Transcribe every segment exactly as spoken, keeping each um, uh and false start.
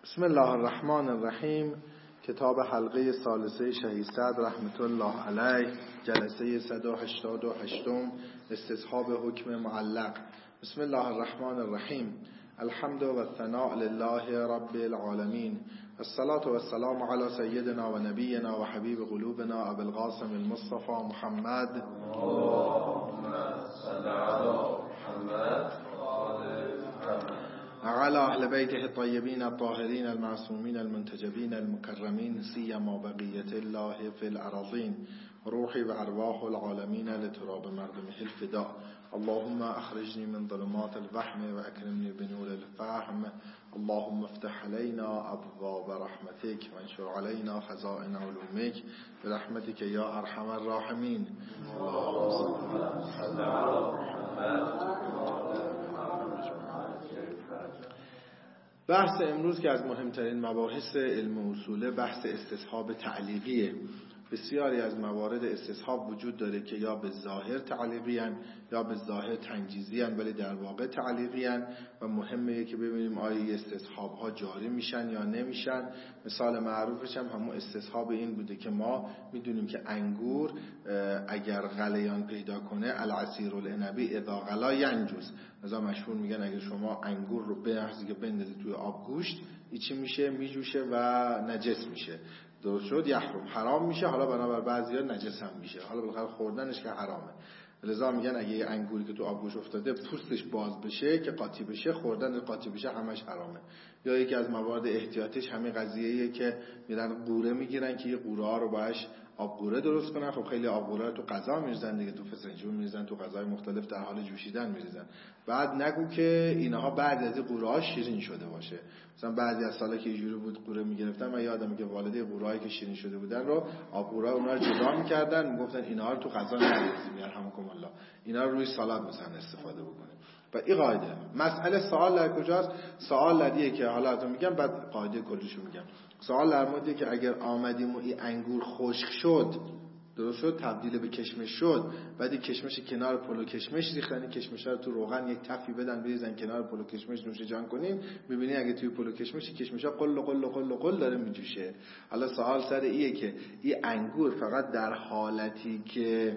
بسم الله الرحمن الرحیم. کتاب حلقه ثالثه شهید صدر رحمت الله علیه، جلسه صد و هشتاد و هشت، استصحاب حکم معلق. بسم الله الرحمن الرحیم. الحمد و الثناء لله رب العالمین، الصلاة و السلام علی سیدنا و نبینا و حبیب قلوبنا ابو القاسم المصطفى محمد. اللهم صل علی محمد وعلى اهل بیته الطیبین الطاهرین المعصومین المنتجبین المکرمین، سیما بقیة الله فی الارضین، روحی و ارواح العالمین لتراب مردمه الفداء. اللهم اخرجنی من ظلمات الوهم و اکرمنی بنور الفهم. اللهم افتح علينا ابواب رحمتك وانشر علينا خزائن علومك برحمتك یا ارحم الراحمین. اللهم صل علی محمد. بحث امروز که از مهمترین مباحث علم اصوله، بحث استصحاب تعلیقیه. بسیاری از موارد استصحاب وجود داره که یا به ظاهر تعلیقی هن یا به ظاهر تنجیزی هن، ولی در واقع تعلیقی هن و مهمه که ببینیم آیا استصحاب ها جاری میشن یا نمیشن. مثال معروفش هم همون استصحاب این بوده که ما میدونیم که انگور اگر غلیان پیدا کنه العصیر العنبی اذا غلا ینجز. مثلا مشهور میگن اگر شما انگور رو به لحظه که بندازید توی آب گوشت این چی میشه؟ میجوشه و نجس میشه. درست شد؟ یحرم، حرام میشه. حالا بنابر بعضیا نجس هم میشه. حالا بالاخره خوردنش که حرامه. لذا میگن اگه یه انگوری که تو آبگوش افتاده پوستش باز بشه که قاطی بشه، خوردن قاطی بشه همش حرامه. یا یکی از موارد احتیاطیش همین قضیه‌ایه که میرن قوره میگیرن که یه قوره ها رو باش آب قوره درست کنن. خب خیلی آب قوره رو تو غذا میریزن دیگه، تو فسنجون میریزن، تو غذای مختلف در حال جوشیدن میریزن. بعد نگو که اینها بعد از این قوره ها شیرین شده باشه. مثلا بعضی از سالا که اینجوری بود قوره میگرفتن، من یادم میگه والده قوره‌ای که شیرین شده بودن رو آب قوره اونها رو جدا میکردن، میگفتن اینها رو تو غذا نریزیم یرحمکم الله، اینا رو روی سالاد مثلا استفاده بکنیم. و این قاعده. مسئله سوال در کجاست؟ سوال لدیه که حالا ازم میگم بعد قاعده کلیشو میگم. سوال در موردیه که اگر آمدیم و این انگور خشک شد، درست شد، تبدیل به کشمش شد، بعد کشمش کنار پلو کشمش ریختن، کشمشا رو تو روغن یک تفی بدن بریزن کنار پلو کشمش نوش جان کنیم، میبینی اگه توی پلو کشمش کشمشا قل قل قل قل داره میجوشه. حالا سوال سر ایه که این انگور فقط در حالتی که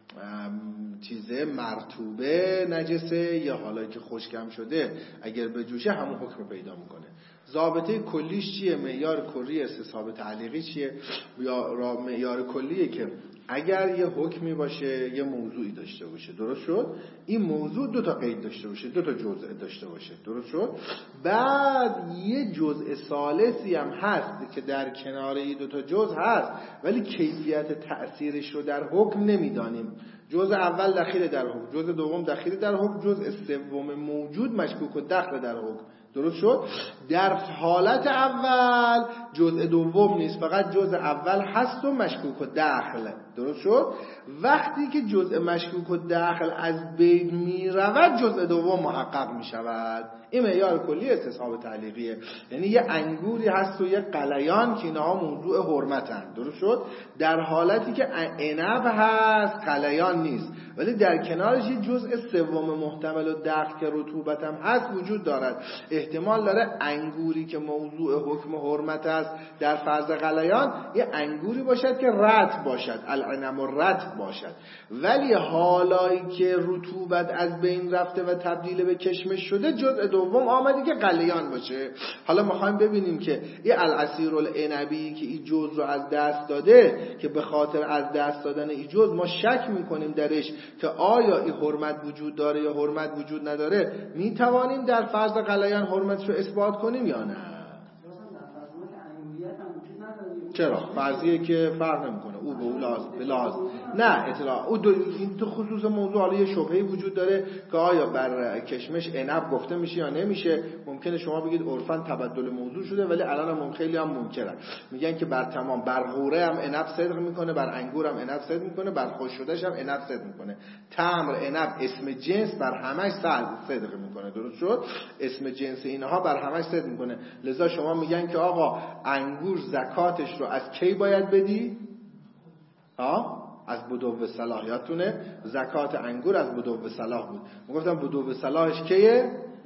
چیزه مرطوبه نجسه یا حالا که خشکم شده اگر بجوشه همون حکم پیدا میکنه. ضابطه کلیش چیه؟ معیار کلی استصحاب تعلیقی چیه؟ یا معیار کلیه که اگر یه حکمی باشه یه موضوعی داشته باشه، درست شد، این موضوع دو تا قید داشته باشه، دو تا جزء داشته باشه، درست شد، بعد یه جزء ثالثی هم هست که در کنار این دو تا جزء هست ولی کیفیت تأثیرش رو در حکم نمیدانیم. جزء اول دخیل در حکم، جزء دوم دخیل در حکم، جزء سوم موجود مشکوک و دخل در حکم. درست شد؟ در حالت اول جزء دوم نیست، فقط جزء اول هست و مشکوک و دخل. درست شد؟ وقتی که جزء مشکوک و دخل از بین می رود جزء دوم محقق می شود. این معیار کلی استصحاب تعلیقیه. یعنی یه انگوری هست و یه قلیان که اینها موضوع حرمتن، درست شد؟ در حالتی که عنب هست قلیان نیست، ولی در کنارش یه جزء سوم محتمل و دخل که رطوبت هم هست وجود دارد. احتمال داره انگوری که موضوع حکم حرمت است در فرض غلیان یه انگوری باشد که رطب باشد، العنب رطب باشد، ولی حالایی که رطوبت از بین رفته و تبدیل به کشمش شده جزء دوم آمده که غلیان باشه. حالا میخوایم ببینیم که این العصیر العنبی که این جزء رو از دست داده، که به خاطر از دست دادن این جزء ما شک میکنیم درش که آیا این حرمت وجود داره یا حرمت وجود نداره، میتوانیم در فرض غلیان حرمتش رو اثبات کنیم یا نه؟ چرا؟ فرضیه که فرق نمیکنه، او به او لازم به لازم نه اطلاع او دو... این تو خصوص موضوع حالا یه شبهه‌ای وجود داره که آیا بر کشمش عنب گفته میشه یا نمیشه. ممکنه شما بگید عرفاً تبدل موضوع شده، ولی الان هم خیلی هم منکرن، میگن که بر تمام بر غوره هم عنب صدق میکنه، بر انگور هم عنب صدق میکنه، بر خشک شدهش هم عنب صدق میکنه. تمر، عنب اسم جنس بر همش صدق میکنه، درست شد؟ اسم جنس اینها بر همش صدق میکنه. لذا شما میگن که آقا انگور زکاتش رو از کی باید بدی؟ ها؟ از بدو صلاحیاتونه. زکات انگور از بدو صلاح بود. میگفتم بدو صلاحش کیه؟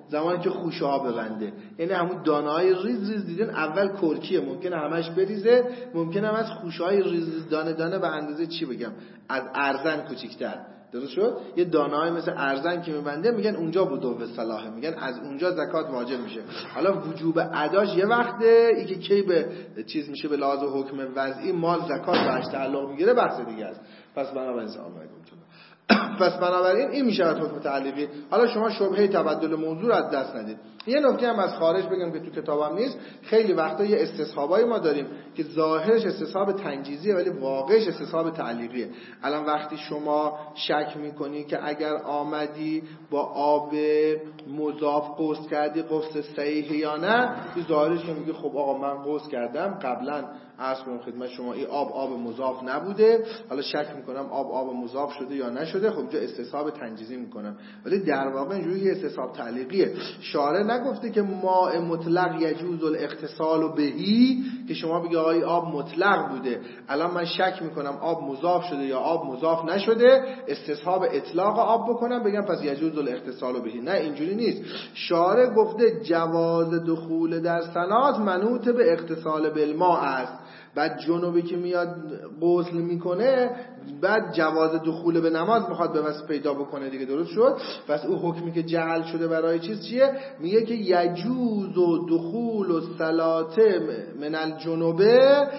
زمانی که خوشه ها ببنده، یعنی همون دانه های ریز ریز دیدن اول کرکیه، ممکنه همش بریزه، ممکنه هم از خوشه های ریز ریز دانه دانه به اندازه چی بگم از ارزن کوچیک‌تر. درست شد؟ یه دانه‌ای مثل ارزن که میبنده میگن اونجا بدو صلاحه، میگن از اونجا زکات واجب میشه. حالا وجوب اداش یه وقته، این که کی به چیز میشه به لحاظ حکم وضعی مال زکات بهش تعلق میگیره بحث دیگه است. پس بنابراین سلام علیکم پس بنابراین این میشه حکم تعلیقی. حالا شما شبهه تبدل موضوع از دست ندید. یه نکته هم از خارج بگم که تو کتابم نیست، خیلی وقتا یه استصحابایی ما داریم که ظاهرش استصحاب تنجیزیه ولی واقعش استصحاب تعلیقیه. الان وقتی شما شک میکنی که اگر آمدی با آب مضاف غسل کردی غسل صحیح یا نه، این ظاهرش که میگه خب آقا من غسل کردم قبلا عرض کنم خدمت شما این آب آب مضاف نبوده، حالا شک میکنم آب آب مضاف شده یا نشده، خب اینجا استصحاب تنجیزی میکنم. ولی در واقع اینجوری استصحاب تعلیقیه. شارع نگفته که ماء مطلق یجوز الاغتسال بهی که شما بگی آقا آب مطلق بوده الان من شک میکنم آب مضاف شده یا آب مضاف نشده، استصحاب اطلاق آب بکنم بگم پس یجوز الاغتسال بهی. نه اینجوری نیست. شارع گفته جواز دخول در صلات منوط به اغتسال بالماء است. بعد جنوبی که میاد غسل میکنه بعد جواز دخول به نماز میخواد به واسه پیدا بکنه دیگه. درست شد؟ پس او حکمی که جعل شده برای چیز چیه؟ میگه که یجوز و دخول و صلات من الجنوبه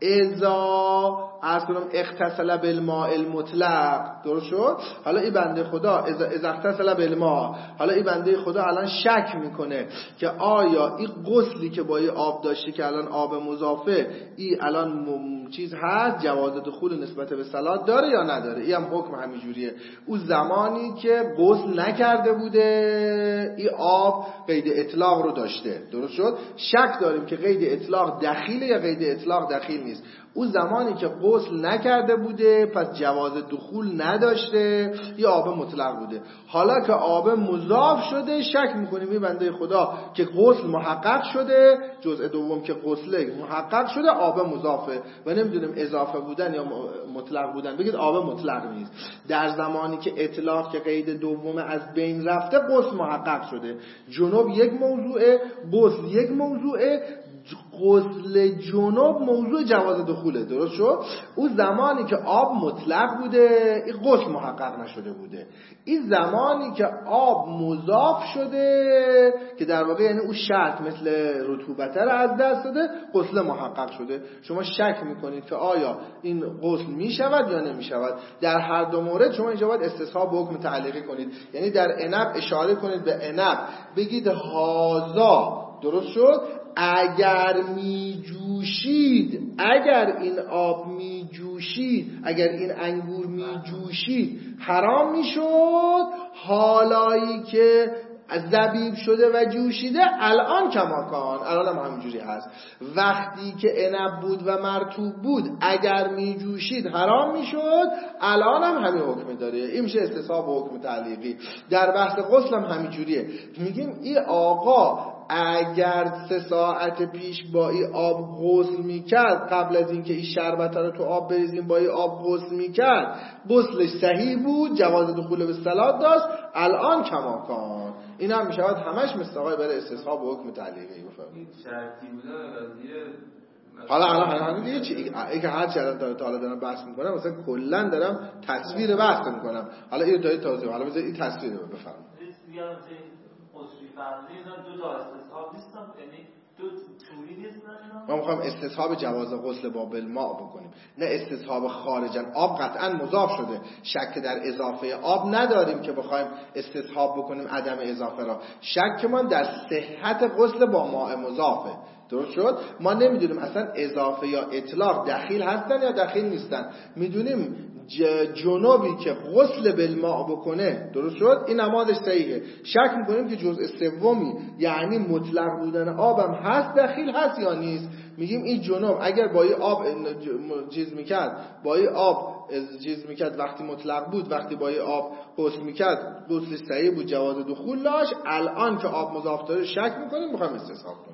اذا عرض کنم اغتسل بالماء المطلق. درست شد؟ حالا این بنده خدا اذا اغتسل بالماء، حالا این بنده خدا الان شک میکنه که آیا این غسلی که با این آب داشته که الان آب مضافه این الان م... چیز هست جواز دخول نسبت به صلات داره یا نداره. این هم حکم همینجوریه. او زمانی که غسل نکرده بوده این آب قید اطلاق رو داشته. درست شد؟ شک داریم که قید اطلاق دخیله یا قید اطلاق دخیل نیست. او زمانی که غسل نکرده بوده پس جواز دخول نداشته، یه آب مطلق بوده. حالا که آب مضاف شده شک میکنیم این بنده خدا که غسل محقق شده، جزء دوم که غسل محقق شده آب مضافه و نمیدونیم اضافه بودن یا مطلق بودن، بگید آب مطلق نیست. در زمانی که اطلاق که قید دوم از بین رفته غسل محقق شده. جنوب یک موضوعه، غسل یک موضوعه. غسل جنوب موضوع جواز دخوله. درست شد؟ او زمانی که آب مطلق بوده این غسل محقق نشده بوده. این زمانی که آب مضاف شده که در واقع یعنی او شرط مثل رطوبت رو از دست داده غسل محقق شده. شما شک میکنید که آیا این غسل میشود یا نمیشود. در هر دو مورد شما اینجا باید استصحاب به حکم تعلیقی کنید. یعنی در عنب اشاره کنید به عنب بگید هازا. درست شد؟ اگر می جوشید، اگر این آب می جوشید، اگر این انگور می جوشید حرام می شد. حالایی که زبیب شده و جوشیده الان کماکان الان هم همینجوری هست. وقتی که عنب بود و مرطوب بود اگر می جوشید حرام می شد، الان هم همین حکم داره. این میشه استصحاب و حکم تعلیقی. در بحث غسل هم همینجوریه. میگیم این آقا اگر سه ساعت پیش با این آب غسل میکرد قبل از اینکه این شربت رو تو آب بریزیم با این آب غسل میکرد غسلش صحیح بود، جواز دخول به صلات داشت، الان کماکان. این هم میشود همش مستقای برای استصحاب و حکم تعلیقی. بفرمایید. شرطی بوده قضیه. حالا حالا همین دیگه چی؟ این که هر چی الان داره تا حالا دارم بحث میکنم مثلا کلا دارم تصویر بحث میکنم. حالا این داره توضیح. حالا بذار این تصویر رو بفرمایید. دو تا استصحاب نیستن، یعنی دو توری نیستن. ما میخوایم استصحاب جواز غسل با بالماء بکنیم، نه استصحاب خارجن. آب قطعا مضاف شده، شک در اضافه آب نداریم که بخوایم استصحاب بکنیم عدم اضافه را. شک ما در صحت غسل با ماء مضافه. درست شد؟ ما نمیدونیم اصلا اضافه یا اطلاق دخیل هستن یا دخیل نیستن. میدونیم جنوبی که غسل بالماء بکنه، درست شد، این نمازش صحیحه. شک میکنیم که جزء سومی یعنی مطلق بودن آبم هست دخیل هست یا نیست. میگیم این جنوب اگر با این آب چیز میکرد، با این آب چیز میکرد وقتی مطلق بود، وقتی با این آب غسل میکرد غسل صحیح بود، جواز دخول داشت. الان که آب مضاف داره شک میکنیم، میخوایم استصحاب کنیم.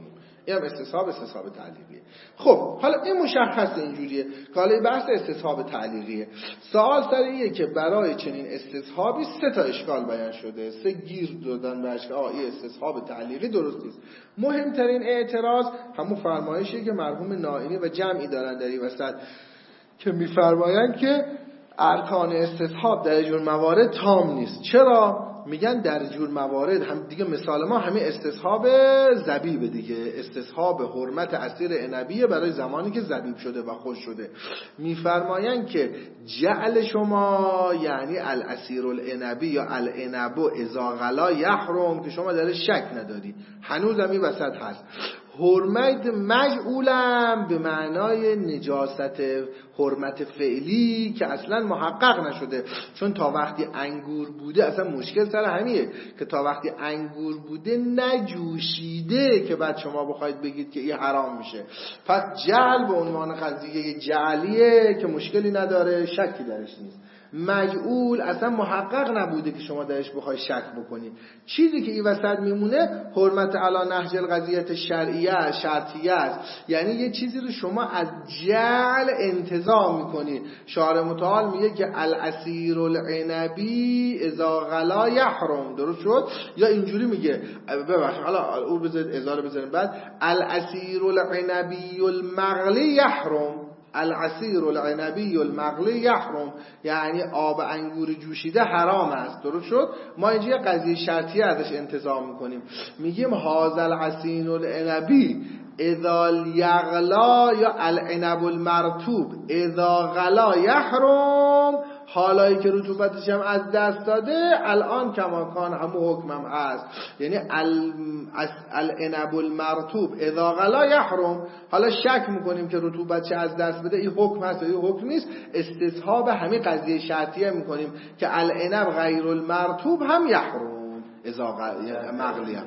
این هم استصحاب استصحاب تعلیقیه. خب حالا این مشخصه اینجوریه که حالا بحث استصحاب تعلیقیه. سوال سر اینه که برای چنین استصحابی سه تا اشکال بیان شده، سه گیر دادن به اشکال آه این استصحاب تعلیقی درست نیست. مهمترین اعتراض همون فرمایشی که مرحوم نائینی و جمعی دارن در این وسط که میفرمایند که ارکان استصحاب در جور موارد تام نیست. چرا؟ میگن در جور موارد هم دیگه مثال ما همین استصحاب زبیب دیگه، استصحاب حرمت عصیر عنبی برای زمانی که زبیب شده و خوش شده. میفرمایند که جعل شما یعنی العصیر العنبی یا العنب اذا غلا یحرم که شما در شک نداری، هنوز هم این وسط هست. حرمت مجعولم به معنای نجاست حرمت فعلی که اصلا محقق نشده، چون تا وقتی انگور بوده اصلا مشکل سر همیه که تا وقتی انگور بوده نجوشیده که بعد شما بخواید بگید که این حرام میشه. پس جعل به عنوان قضیه جعلیه که مشکلی نداره، شکی درش نیست. مجعول اصلا محقق نبوده که شما درش بخوای شک بکنی. چیزی که این وسط میمونه حرمت علی نهج القضیه شرعیه شرطیه است، یعنی یه چیزی رو شما از جعل انتزاع میکنی. شارع متعال میگه که العصیر العنبی اذا غلا یحرم، درست شد؟ یا اینجوری میگه ببخشید حالا او بذارید اذا بذارید بعد العصیر العنبی المغلی یحرم، العصیر العنبی المغلی یحرم، یعنی آب انگور جوشیده حرام است، درست شد؟ ما اینجا یه قضیه شرطیه ازش انتزاع میکنیم، میگیم هذا العصیر العنبی اذا یغلا یا العنب المرطوب اذا غلا یحرم، حالایی که رطوبتش هم از دست داده الان کماکان همون حکمم هست، یعنی العنب المرطوب اذا غلا یحرم. حالا شک میکنیم که رطوبتش از دست بده این حکم هست یا این حکم نیست، استصحاب همین قضیه شرطیه میکنیم که العنب غیر المرطوب هم یحرم اذا مغلیه.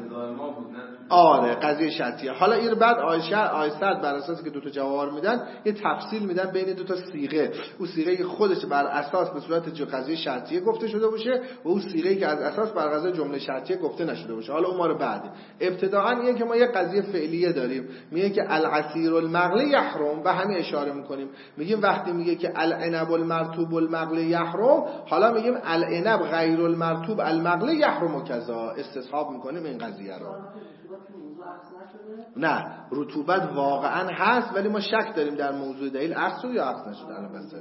آره قضیه شرطیه. حالا این بعد آیشه آیست بر اساس که دو تا جواب میدن یه تفصیل میدن بین دو تا صیغه، اون صیغه خودش بر اساس به صورت جو قضیه شرطیه گفته شده باشه و اون صیغه‌ای که از اساس بر قضیه جمله شرطیه گفته نشده باشه. حالا اون ما رو بعد ابتداءً اینه که ما یه قضیه فعلیه داریم، میگه که العصیر المغلی یحرم و همین اشاره میکنیم، میگیم وقتی میگه که العنب المرطوب المغلی یحرم، حالا میگیم العنب غیر المرطوب المغلی یحرم و کذا، استصحاب میکنیم این قضیه رو. نه رطوبت واقعا هست ولی ما شک داریم در موضوع دلیل عکس یا عکس نشده. الان بس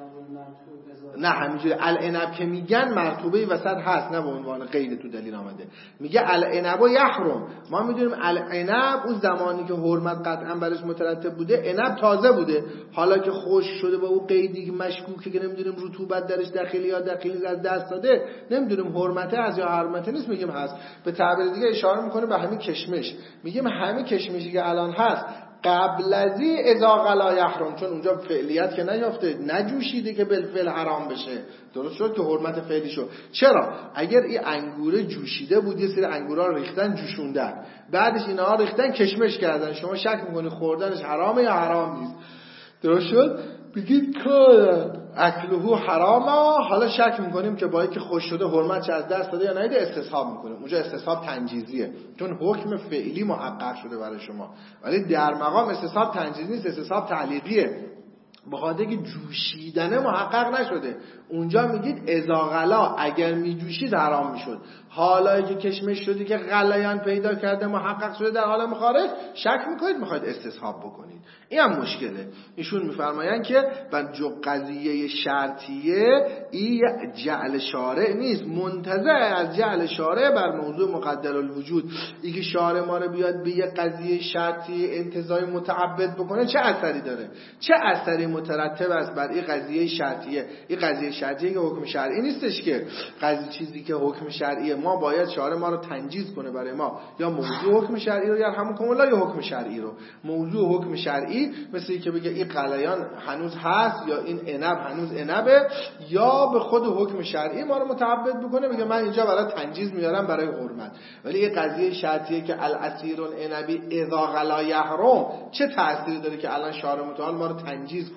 نه همینجوری العنب که میگن مرطوبه وسط هست، نه به عنوان قید تو دلیل آمده. میگه العنب و یحرم، ما میدونیم العنب اون زمانی که حرمت قطعا برش مترتب بوده عنب تازه بوده، حالا که خوش شده با اون قیدی که مشکوکه که نمیدونیم رطوبت درش داخلی یا داخلی از دست داده، نمیدونیم حرمته از یا حرمته نیست، میگیم هست. به تعبیر دیگه اشاره میکنه به همین کشمش، میگیم همین کشمشی که الان هست قبل ازی اذا غلا یحرم، چون اونجا فعلیت که نیافته نجوشیده که بالفعل حرام بشه، درست شد که حرمت فعلی شد. چرا؟ اگر این انگوره جوشیده بود یه سری انگورا رو ریختن جوشوندن، بعدش اینها ریختن کشمش کردن، شما شک میکنی خوردنش حرامه یا حرام نیست، درست شد؟ بگید که اکلهو حرامه، حالا شک میکنیم که با اینکه خوش شده حرمتش از دست داده یا نیده، استصحاب میکنیم. اونجا استصحاب تنجیزیه چون حکم فعلی محقق شده برای شما، ولی در مقام استصحاب تنجیزی نیست، استصحاب تعلیقیه، بخاطر که جوشیدنه محقق نشده. اونجا میگید اذا غلا، اگر میجوشید حرام میشد، حالا که کشمش شده که غلیان پیدا کرده محقق شده در عالم خارج، شک میکنید میخواید استصحاب بکنید. این هم مشکله. ایشون میفرمایند که بر جو قضیه شرطیه این جعل شارع نیست، منتزع از جعل شارع بر موضوع مقدر الوجود. این که شارع ما رو بیاد به یه قضیه شرطی انتزاع متعبد بکنه چه اثری داره؟ چه اثری مترتب است بر این قضیه شرطیه؟ این قضیه شرطیه که حکم شرعی نیستش که قضیه چیزی که حکم شرعیه ما باید شارع ما رو تنجیز کنه برای ما، یا موضوع حکم شرعی رو یرحمکم الله یا حکم شرعی رو. موضوع حکم شرعی مثل اینکه بگه این قلیان هنوز هست یا این عنب هنوز عنبه، یا به خود حکم شرعی ما رو متعبد بکنه بگه من اینجا برای تنجیز میارم برای حرمت. ولی این قضیه شرطیه که العصیر العنبی اذا غلا یحرم چه تأثیری داره که الان شارع متعال ما رو تنجیز کنه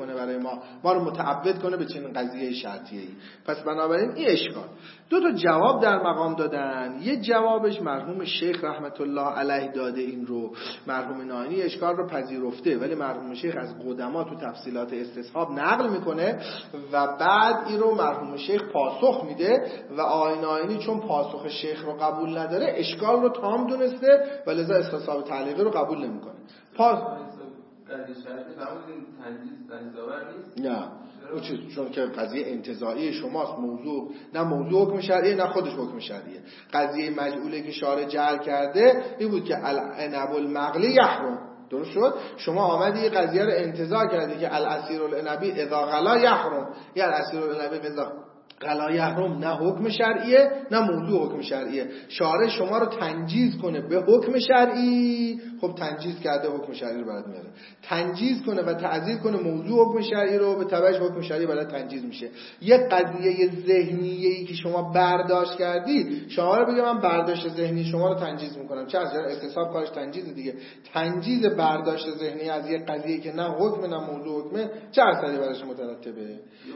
کنه برای ما، ما رو متعبد کنه به چنین قضیه شرطیه‌ای. پس بنابراین این اشکال. دو تا جواب در مقام دادن. یه جوابش مرحوم شیخ رحمت الله علیه داده این رو، مرحوم ناینی اشکال رو پذیرفته، ولی مرحوم شیخ از قدما تو تفصیلات استصحاب نقل میکنه و بعد این رو مرحوم شیخ پاسخ میده و آقای ناینی چون پاسخ شیخ رو قبول نداره اشکال رو تام دونسته و لذا استصحاب تعلیقی رو قبول نمیکنه. پاس قضیه شرطی فهمودین تنجیز تنجیزآور نیست؟ نه او چیز، چون که قضیه انتزاعی شماست، موضوع نه موضوع حکم شرعیه نه خودش حکم شرعیه. قضیه مجعوله که شارع جعل کرده این بود که العنب المغلی یحرم، درست شد؟ شما آمدی یه قضیه رو انتزاع کردی که العصیر العنبی اذا غلا یحرم، یا العصیر العنبی اذا غلا یحرم، نه حکم شرعیه نه موضوع حکم شرعیه. شارع شما رو تنجیز کنه به حکم شرعی، خب تنجیز کرده حکم شرعی رو برات میاره، تنجیز کنه و تعزیر کنه موضوع حکم شرعی رو، به تبعش حکم شرعی برات تنجیز میشه. یک قضیه ذهنیه‌ای که شما برداشت کردی، شما رو بگم من برداشت ذهنی شما رو تنجیز میکنم، چه از استصحاب کارش تنجیز دیگه، تنجیز برداشت ذهنی از یک قضیه که نه حکم نه موضوع حکمه، چه اثری براش مترتبه؟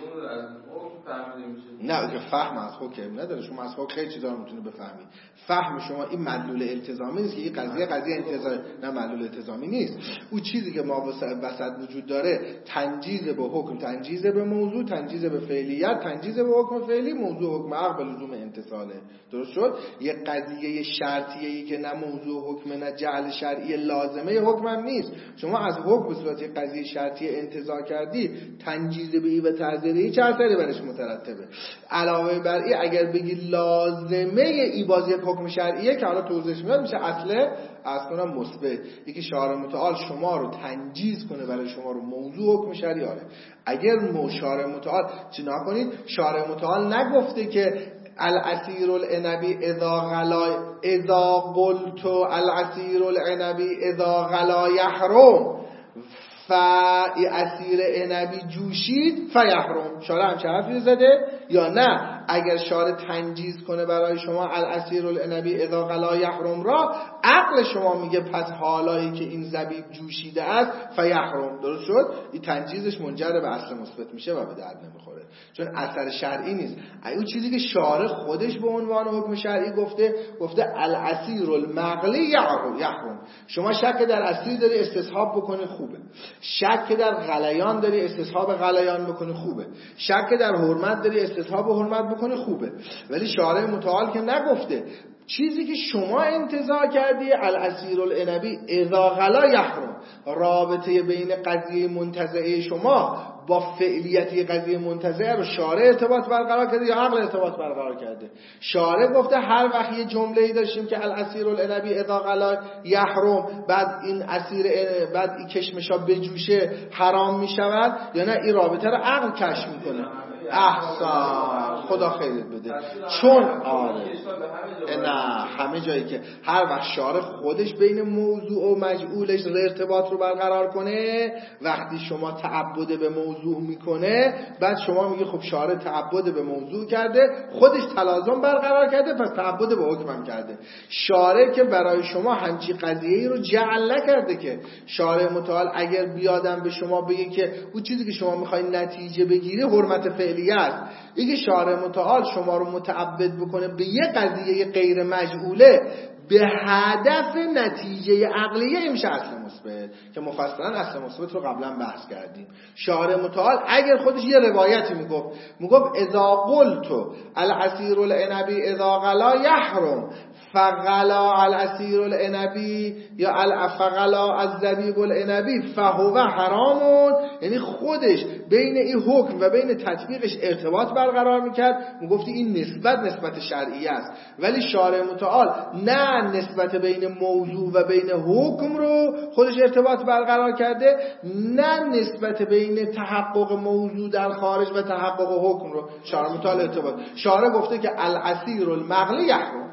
نه که فهم از حکم نداره، شما از حکم خیلی چیزا رو میتونه بفهمی. فهم شما این مدلول التزامی نیست که این قضیه قضیه انتزاعی، نه مدلول التزامی نیست. اون چیزی که ما وسط وجود داره تنجیز به حکم، تنجیز به موضوع، تنجیز به فعلیت، تنجیز به حکم فعلی، موضوع حکم عقل به لزوم انتصاله. درست شد؟ یه قضیه شرطیه‌ای که نه موضوع حکم نه جعل شرعی لازمه حکم هم نیست. شما از حکم به صورت قضیه شرطیه انتزاع کردی، تنجیز به این و تعزیری چه اثری برش مترتبه؟ علاوه بر این اگر بگی لازمه ای باز یک حکم شرعیه که حالا توضیحش میاد میشه اصله از کنم مثبت، یکی شارع متعال شما رو تنجیز کنه برای شما رو موضوع حکم شرعی آره. اگر مو شارع متعال چی نکنید، شارع متعال نگفته که العصیر العنبی اذا غلا اذا قلت العصیر العنبی اذا غلا یحرم ف عصیر عنبی جوشید فیحرم، شارع هم چه حرفی زده؟ یا نه اگر شارع تنجیز کنه برای شما العصیر العنبی اذا غلا یحرم را، عقل شما میگه پس حالایی که این زبیب جوشیده است فیحرم، درست شد؟ این تنجیزش منجر به اصل مثبت میشه و به درد نمیخوره چون اثر شرعی نیست. اون چیزی که شارع خودش به عنوان حکم شرعی گفته، گفته العصیر المغلی یحرم. شما شک در عصیر داری استصحاب بکنی خوبه، شک در غلیان داری استصحاب غلیان بکنی خوبه، شک در حرمت داری استصحاب حرمت بکنی خوبه، ولی شارع متعال که نگفته. چیزی که شما انتزاع کردی العصیر العنبی اذا غلا یحرم، رابطه بین قضیه منتزعه شما با فعلیتی قضیه منتزعه رو شارع ارتباط برقرار کرده یا عقل ارتباط برقرار کرده؟ شارع گفته هر وقت یه جمله‌ای داشتیم که العصیر العنبی اذا غلا یحرم، بعد این عصیر بعد این کشمشا بجوشه حرام میشود، یا نه این رابطه رو عقل کشف میکنه؟ احسان، خدا خیرت بده. چون آره نه همه جایی که هر وقت شارع خودش بین موضوع و مجعولش ارتباط رو برقرار کنه، وقتی شما تعبد به موضوع میکنه، بعد شما میگه خب شارع تعبد به موضوع کرده، خودش تلازم برقرار کرده، پس تعبد به حکم کرده. شارع که برای شما همچی قضیه‌ای رو جعل نکرده که. شارع متعال اگر بیادم به شما بگه که اون چیزی که شما میخواین نتیجه بگیری حرمت فعلی است، اینکه شارع متعال شما رو متعبد بکنه به یه قضیه غیر مجعوله به هدف نتیجه عقلیه، این میشه اصل مثبت که مفصلا اصل مثبت رو قبلا بحث کردیم. شارع متعال اگر خودش یه روایتی میگفت میگفت اذا قلت العصیر العنبی اذا غلا یحرم فغلا العصیر العنبی یا الفغلا الزبیب العنبی فهو حرامون، یعنی خودش بین این حکم و بین تطبیقش ارتباط برقرار میکرد، میگفتی این نسبت نسبت شرعی است. ولی شارع متعال نه نسبت بین موضوع و بین حکم رو خودش ارتباط برقرار کرده، نه نسبت بین تحقق موضوع در خارج و تحقق حکم رو شارع متعال ارتباط. شارع گفته که العصیر المغلی یحرم.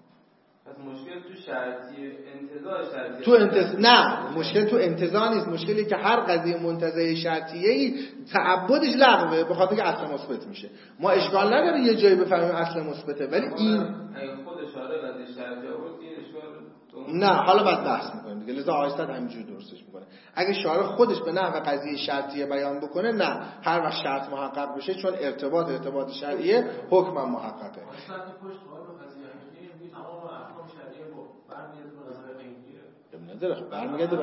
شرطی انتزاع شرطی تو انتز... نه مشکل تو انتزاع نیست، مشکلی که هر قضیه منتزعه شرطیه‌ای تعبدش لغوه به خاطر که اصل مثبت میشه. ما اشکال نداره یه جایی بفهمیم اصل مثبته، ولی این خود شارع قضیه شرطی آورد این اشکال نه، حالا بعد بحث میکنیم دیگه، لذا آیستاد همینجوری درستش میکنه. اگه شارع خودش به نحو قضیه شرطیه بیان بکنه نه، هر وقت شرط محقق بشه چون ارتباط ارتباط شرعیه حکم هم محققه. نداره برمیگرده به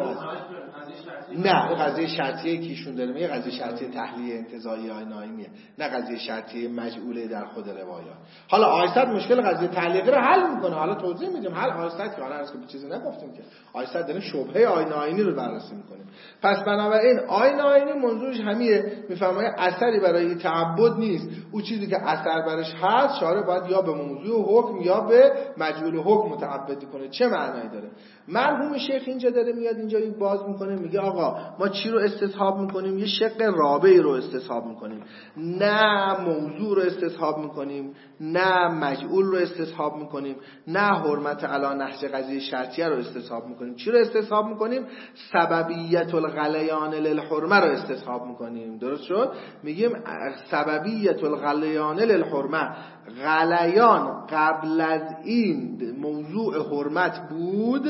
نه قضیه شرطیه که ایشون داره میگه قضیه شرطیه تحلیل انتزاعی آیناییه، نه قضیه شرطیه مجعوله در خود روایات. حالا آیسد مشکل قضیه تعلیقی رو حل میکنه، حالا توضیح میدیم حل آیسد که حالا از که چیزی نگفتیم که آیسد داره شبهه آینایینی رو بررسی میکنه. پس بنابراین آینایینی منظورش همیه، میفهمه اثری برای تعبد نیست، اون چیزی که اثر برش هست شارع باید یا به موضوع حکم یا به مجعول حکم متعبدی کنه. چه معنایی داره؟ مرحوم شیخ اینجا داره میاد اینجا باز میکنه میگه آقا ما چی رو استصحاب میکنیم؟ یه شق رابعی رو استصحاب میکنیم، نه موضوع رو استصحاب میکنیم، نه مجعول رو استصحاب میکنیم، نه حرمت علی نهج قضیه شرطیه رو استصحاب میکنیم. چی رو استصحاب میکنیم؟ سببیت الغلیان للحرمه رو استصحاب میکنیم. درست شد؟ میگیم سببیت الغلیان للحرمه، غلیان قبل از این موضوع حرمت بود.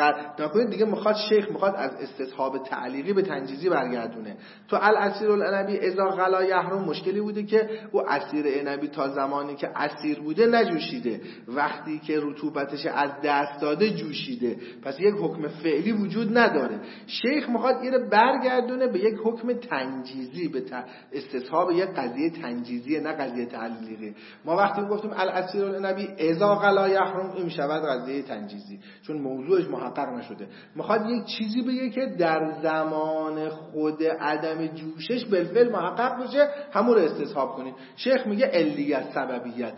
نکنید دیگه میخواد شیخ میخواد از استصحاب تعلیقی به تنجیزی برگردونه. تو الاسیر العنبی اذا غلا یحرم مشکلی بوده که او اسیر عنبی تا زمانی که اسیر بوده نجوشیده، وقتی که رطوبتش از دست داده جوشیده، پس یک حکم فعلی وجود نداره. شیخ میخواد اینو برگردونه به یک حکم تنجیزی، به استصحاب یک قضیه تنجیزی نه قضیه تعلیقی. ما وقتی گفتیم الاسیر العنبی اذا غلا یحرم این میشود قضیه تنجیزی چون موضوعش محقق نشده. میخواد یک چیزی بگه که در زمان خود عدم جوشش بالفعل محقق بشه، همون رو استصحاب کنید. شیخ میگه علیت سببیت،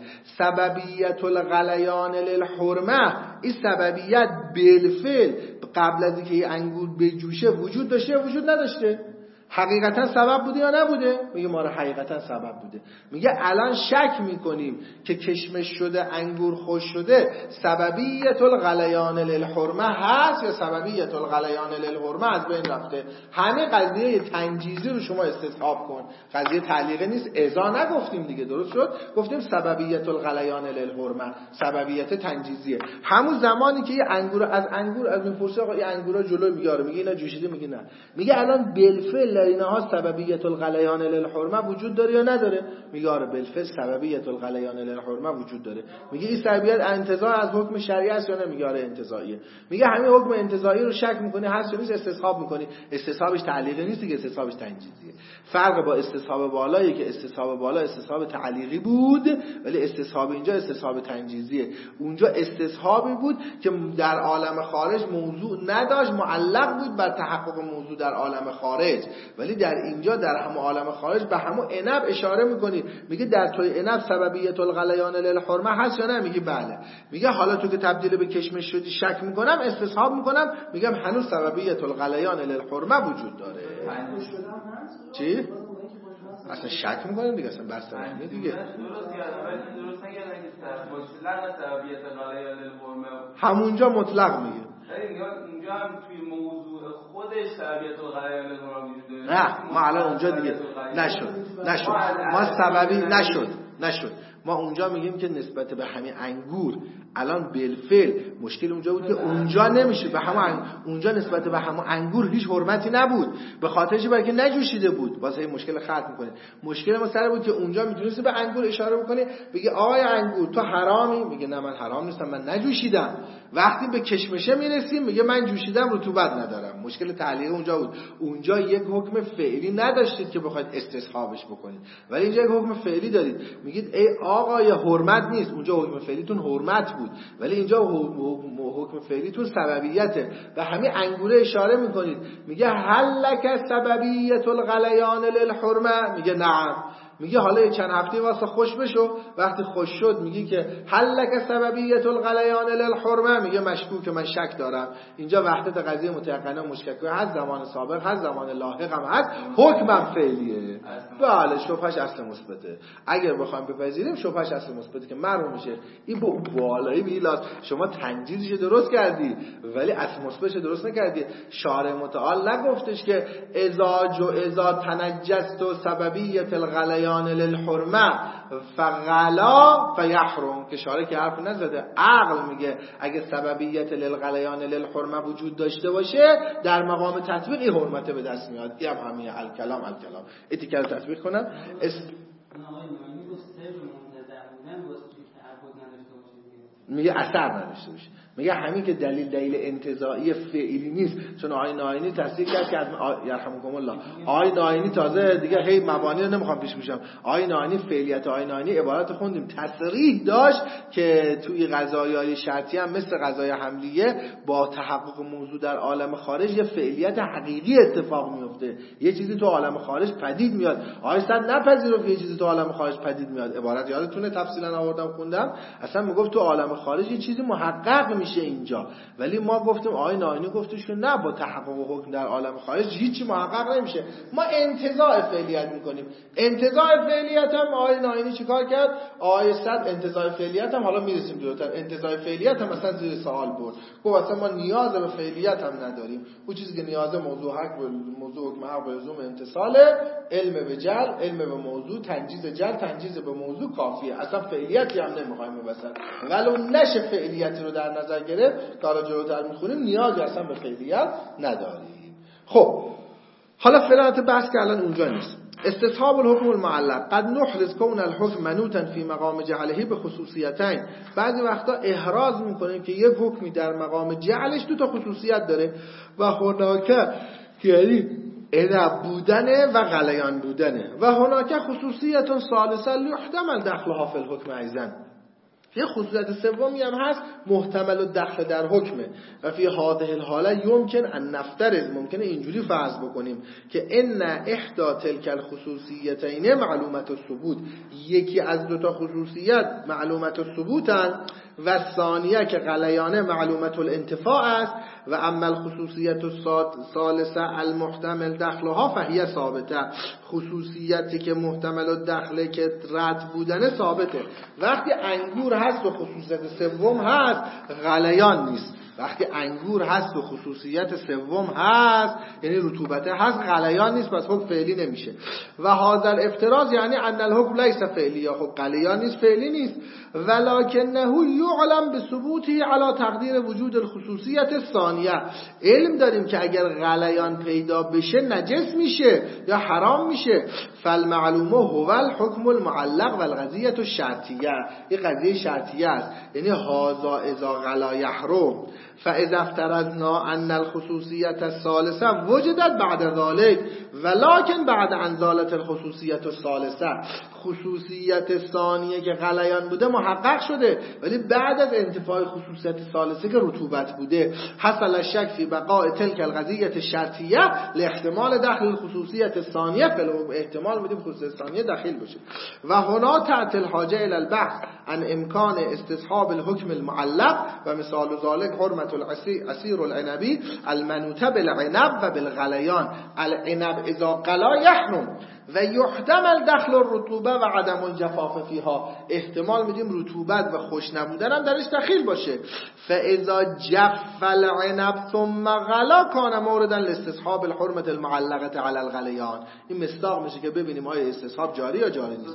سببیت الغلیان للحرمه، این سببیت بالفعل قبل از اینکه این انگور بجوشه وجود داشته وجود نداشته؟ حقیقتا سبب بوده یا نبوده؟ میگه ما رو حقیقتا سبب بوده. میگه الان شک میکنیم که کشمش شده انگور خوش شده سببیت الغلیان للحرمه هست یا سببیت الغلیان للحرمه از بین رفته. همه قضیه تنجیزی رو شما استصحاب کن، قضیه تعلیقی نیست. ازا نگفتیم دیگه، درست شد؟ گفتیم سببیت الغلیان للحرمه، سببیت تنجیزیه. همون زمانی که یه انگور از انگور از میپرسه آقا این انگورا جلو میاره، میگه اینا جوشیده، میگه نه. میگه الان بالفعل اینها سببیت الغلیان للحرمه وجود داره یا نداره؟ میگه آره بالفعل سببیت الغلیان للحرمه وجود داره. میگه این سببیت انتزاع از حکم شرعی است یا نه؟ میگه آره انتزاعیه. میگه همین حکم انتزاعی رو شک میکنی هست یا نیست؟ استصحاب میکنی. استصحابش تعلیقی نیست دیگه، استصحابش تنجیزیه. فرق با استصحاب بالایی که استصحاب بالا استصحاب تعلیقی بود ولی استصحاب اینجا استصحاب تنجیزیه. اونجا استصحابی بود که در عالم خارج موضوع نداشت، معلق بود بر تحقق موضوع در عالم خارج، ولی در اینجا در همون عالم خارج به همون عنب اشاره میکنی. میگه در توی عنب سببیت الغلیان للحرمه هست یا نه؟ میگه بله. میگه حالا تو که تبدیل به کشمش شدی شک میکنم، استصحاب میکنم، میگم هنوز سببیت الغلیان للحرمه وجود داره. چی؟ اصلا شک میکنیم دیگه، اصلا بحث رحمی دیگه. همونجا مطلق میگه. اینجا هم توی موضوع خودش سببیت الغلیان للحرمه وجود داره. نه ما الان اونجا دیگه نشد نشد ما سببی نشد نشد ما اونجا میگیم که نسبت به همین انگور الان بالفعل مشکل اونجا بود که اونجا نمیشه به همون اونجا نسبت به همون انگور هیچ حرمتی نبود، به خاطرش برای که نجوشیده بود. واسه این مشکل خلق میکنه. مشکل ما سر بود که اونجا میتونستی به انگور اشاره بکنی بگی آقای انگور تو حرامی، میگه نه من حرام نیستم، من نجوشیدم. وقتی به کشمشه میرسیم میگه من جوشیدم، رطوبت ندارم. مشکل تعلیق اونجا بود. اونجا یک حکم فعلی نداشتید که بخواید استصحابش بکنید، ولی اینجا یک حکم فعلی دارید. میگید ای آقای حرمت نیست، اونجا حکم فعلیتون حرمت بود، ولی اینجا حکم فعلیتون سببیته. و همین انگوره اشاره میکنید، میگه هل لک سببیت الغلیان للحرمه؟ میگه نعم. میگه حالا یه چند هفته واسه خوش بشو. وقتی خوش شد میگه که هل لک سببیت الغلیان للحرمه؟ میگه مشکوک، من شک دارم. اینجا وحدت قضیه متيقنه مشککه هست، زمان سابق هست، زمان لاحق هم هست، حکمم فعلیه. بله شبهش اصل مثبته. اگر بخوایم بپذیریم شبهش اصل مثبته که مرحوم میشه این با بالایی میلاس شما تنجیزش درست کردی ولی اصل مثبتش درست نکردی. شارع متعال نگفتش که اذا جو اذا تنجست سببیت الغلیان للغلیان للحرمه فغلا فیحرم، که شارع که حرف نزده. عقل میگه اگه سببیت للغلیان للحرمه وجود داشته باشه در مقام تطبیق این حرمت به دست میاد. این هم همین الکلام الکلام اتیکه رو تطبیق کنن. اس... میگه اثر نداشته باشه، میگه همین که دلیل دلیل انتزاعی فعلی نیست، چون آقای ناینی تصدیق کرد که از یرحمکم الله آقای ناینی تازه دیگه هی مبانی رو نمیخوام پیش بشم، آقای ناینی فعلیت آقای ناینی عبارت خوندیم تصریح داشت که توی قضایای شرطی هم مثل قضای حملیه با تحقق موضوع در عالم خارج یه فعلیت حقیقی اتفاق میفته، یه چیزی تو عالم خارج پدید میاد. آقای صد نپذیرفت یه چیزی تو عالم خارج پدید میاد، عبارت یادتونه تفصیلا آوردم خوندم، اصلا میگفت تو عالم خارج یه چیزی محقق میشه اینجا، ولی ما گفتیم آقای ناینی گفتش که نه، با تحقق حکم در عالم خارج هیچی محقق نمیشه، ما انتزاع فعلیت میکنیم. انتزاع فعلیت هم آقای ناینی چیکار کرد؟ آقای صد انتزاع فعلیت هم حالا میرسیم جلوتر، انتزاع فعلیت هم مثلا زیر سوال برد، گفت اصلا ما نیاز به فعلیت هم نداریم، اون چیزی که نیاز موضوع حق به موضوع حکم حق به لزوم امتصال، علم به جل، علم به موضوع، تنجیز جل، تنجیز به موضوع کافیه، اصلا فعلیتی هم نمیخوایم وسط، ولو نشه فعلیتی رو در نظر گرفت، کارا جلوتر میخونیم نیازی اصلا به فعلیت نداریم. خب حالا فعلیت بحث که الان اونجا نیست. استصحاب الحكم المعلق قد نحرز کون الحكم منوطا فی مقام جعله به خصوصیتین، بعضی وقتا احراز میکنیم که یک حکمی در مقام جعلش دو تا خصوصیت داره و هناکه یعنی عنب بودنه و غلیان بودنه و هناکه خصوصیت ثالثه لیحتمل دخلها فی الحكم ایضا، یه خصوصیت سومی هم هست محتمل الدخل در حکمه و فی هذه الحاله یمکن ان نفترض، ممکنه اینجوری فرض بکنیم که ان احدى تلك الخصوصیتین معلومت الثبوت، یکی از دو تا خصوصیت معلومت الثبوتن و ثانیه که غلیانه معلومت الانتفاع است و اما الخصوصیت الثالثه المحتمل دخلها فهی ثابته، خصوصیتی که محتمل الدخل که رد بودن ثابته. وقتی انگور هست و خصوصیت سوم هست غلیان نیست، وقتی انگور هست و خصوصیت سوم هست یعنی رطوبت هست غلیان نیست، پس حکم فعلی نمیشه. و هذا الافتراض یعنی ان الحکم لیس فعلی، یا خب غلیان نیست فعلی نیست، ولکنه یعلم بثبوته علی تقدیر وجود الخصوصیت الثانیه، علم داریم که اگر غلیان پیدا بشه نجس میشه یا حرام میشه. فالمعلومه هو الحکم المعلق والقضیه الشرطیه، این قضیه شرطیه است، یعنی هذا اذا غلا یحرم فاذا افترضنا ان الخصوصیت الثالثه وجدت بعد ذلك ولكن بعد ان زالت الخصوصیت الثالثه، خصوصیت ثانیه که غلیان بوده محقق شده ولی بعد از انتفاع خصوصیت ثالثه که رطوبت بوده حصل الشک فی بقاء تلك القضیه الشرطیه لاحتمال دخل الخصوصیت الثانیه، فلو احتمال میدیم خصوصیت ثانیه داخل بشه. و هنا تأتي الحاجه الى البحث عن امکان استصحاب الحكم المعلق و مثال ذلك حرمت العصير العنبي المنوطه بالعنب و بالغلیان، العنب اذا غلا یحرم و یحتمل دخل الرطوبه و عدم الجفاف فیها، احتمال میدیم رطوبت و خوش نبودن هم درش دخیل باشه. فاذا جف العنب ثم غلا کان موردا لاستصحاب الحرمه المعلقه على الغلیان. این مصداق میشه که ببینیم آیا استصحاب جاری یا جاری نیست.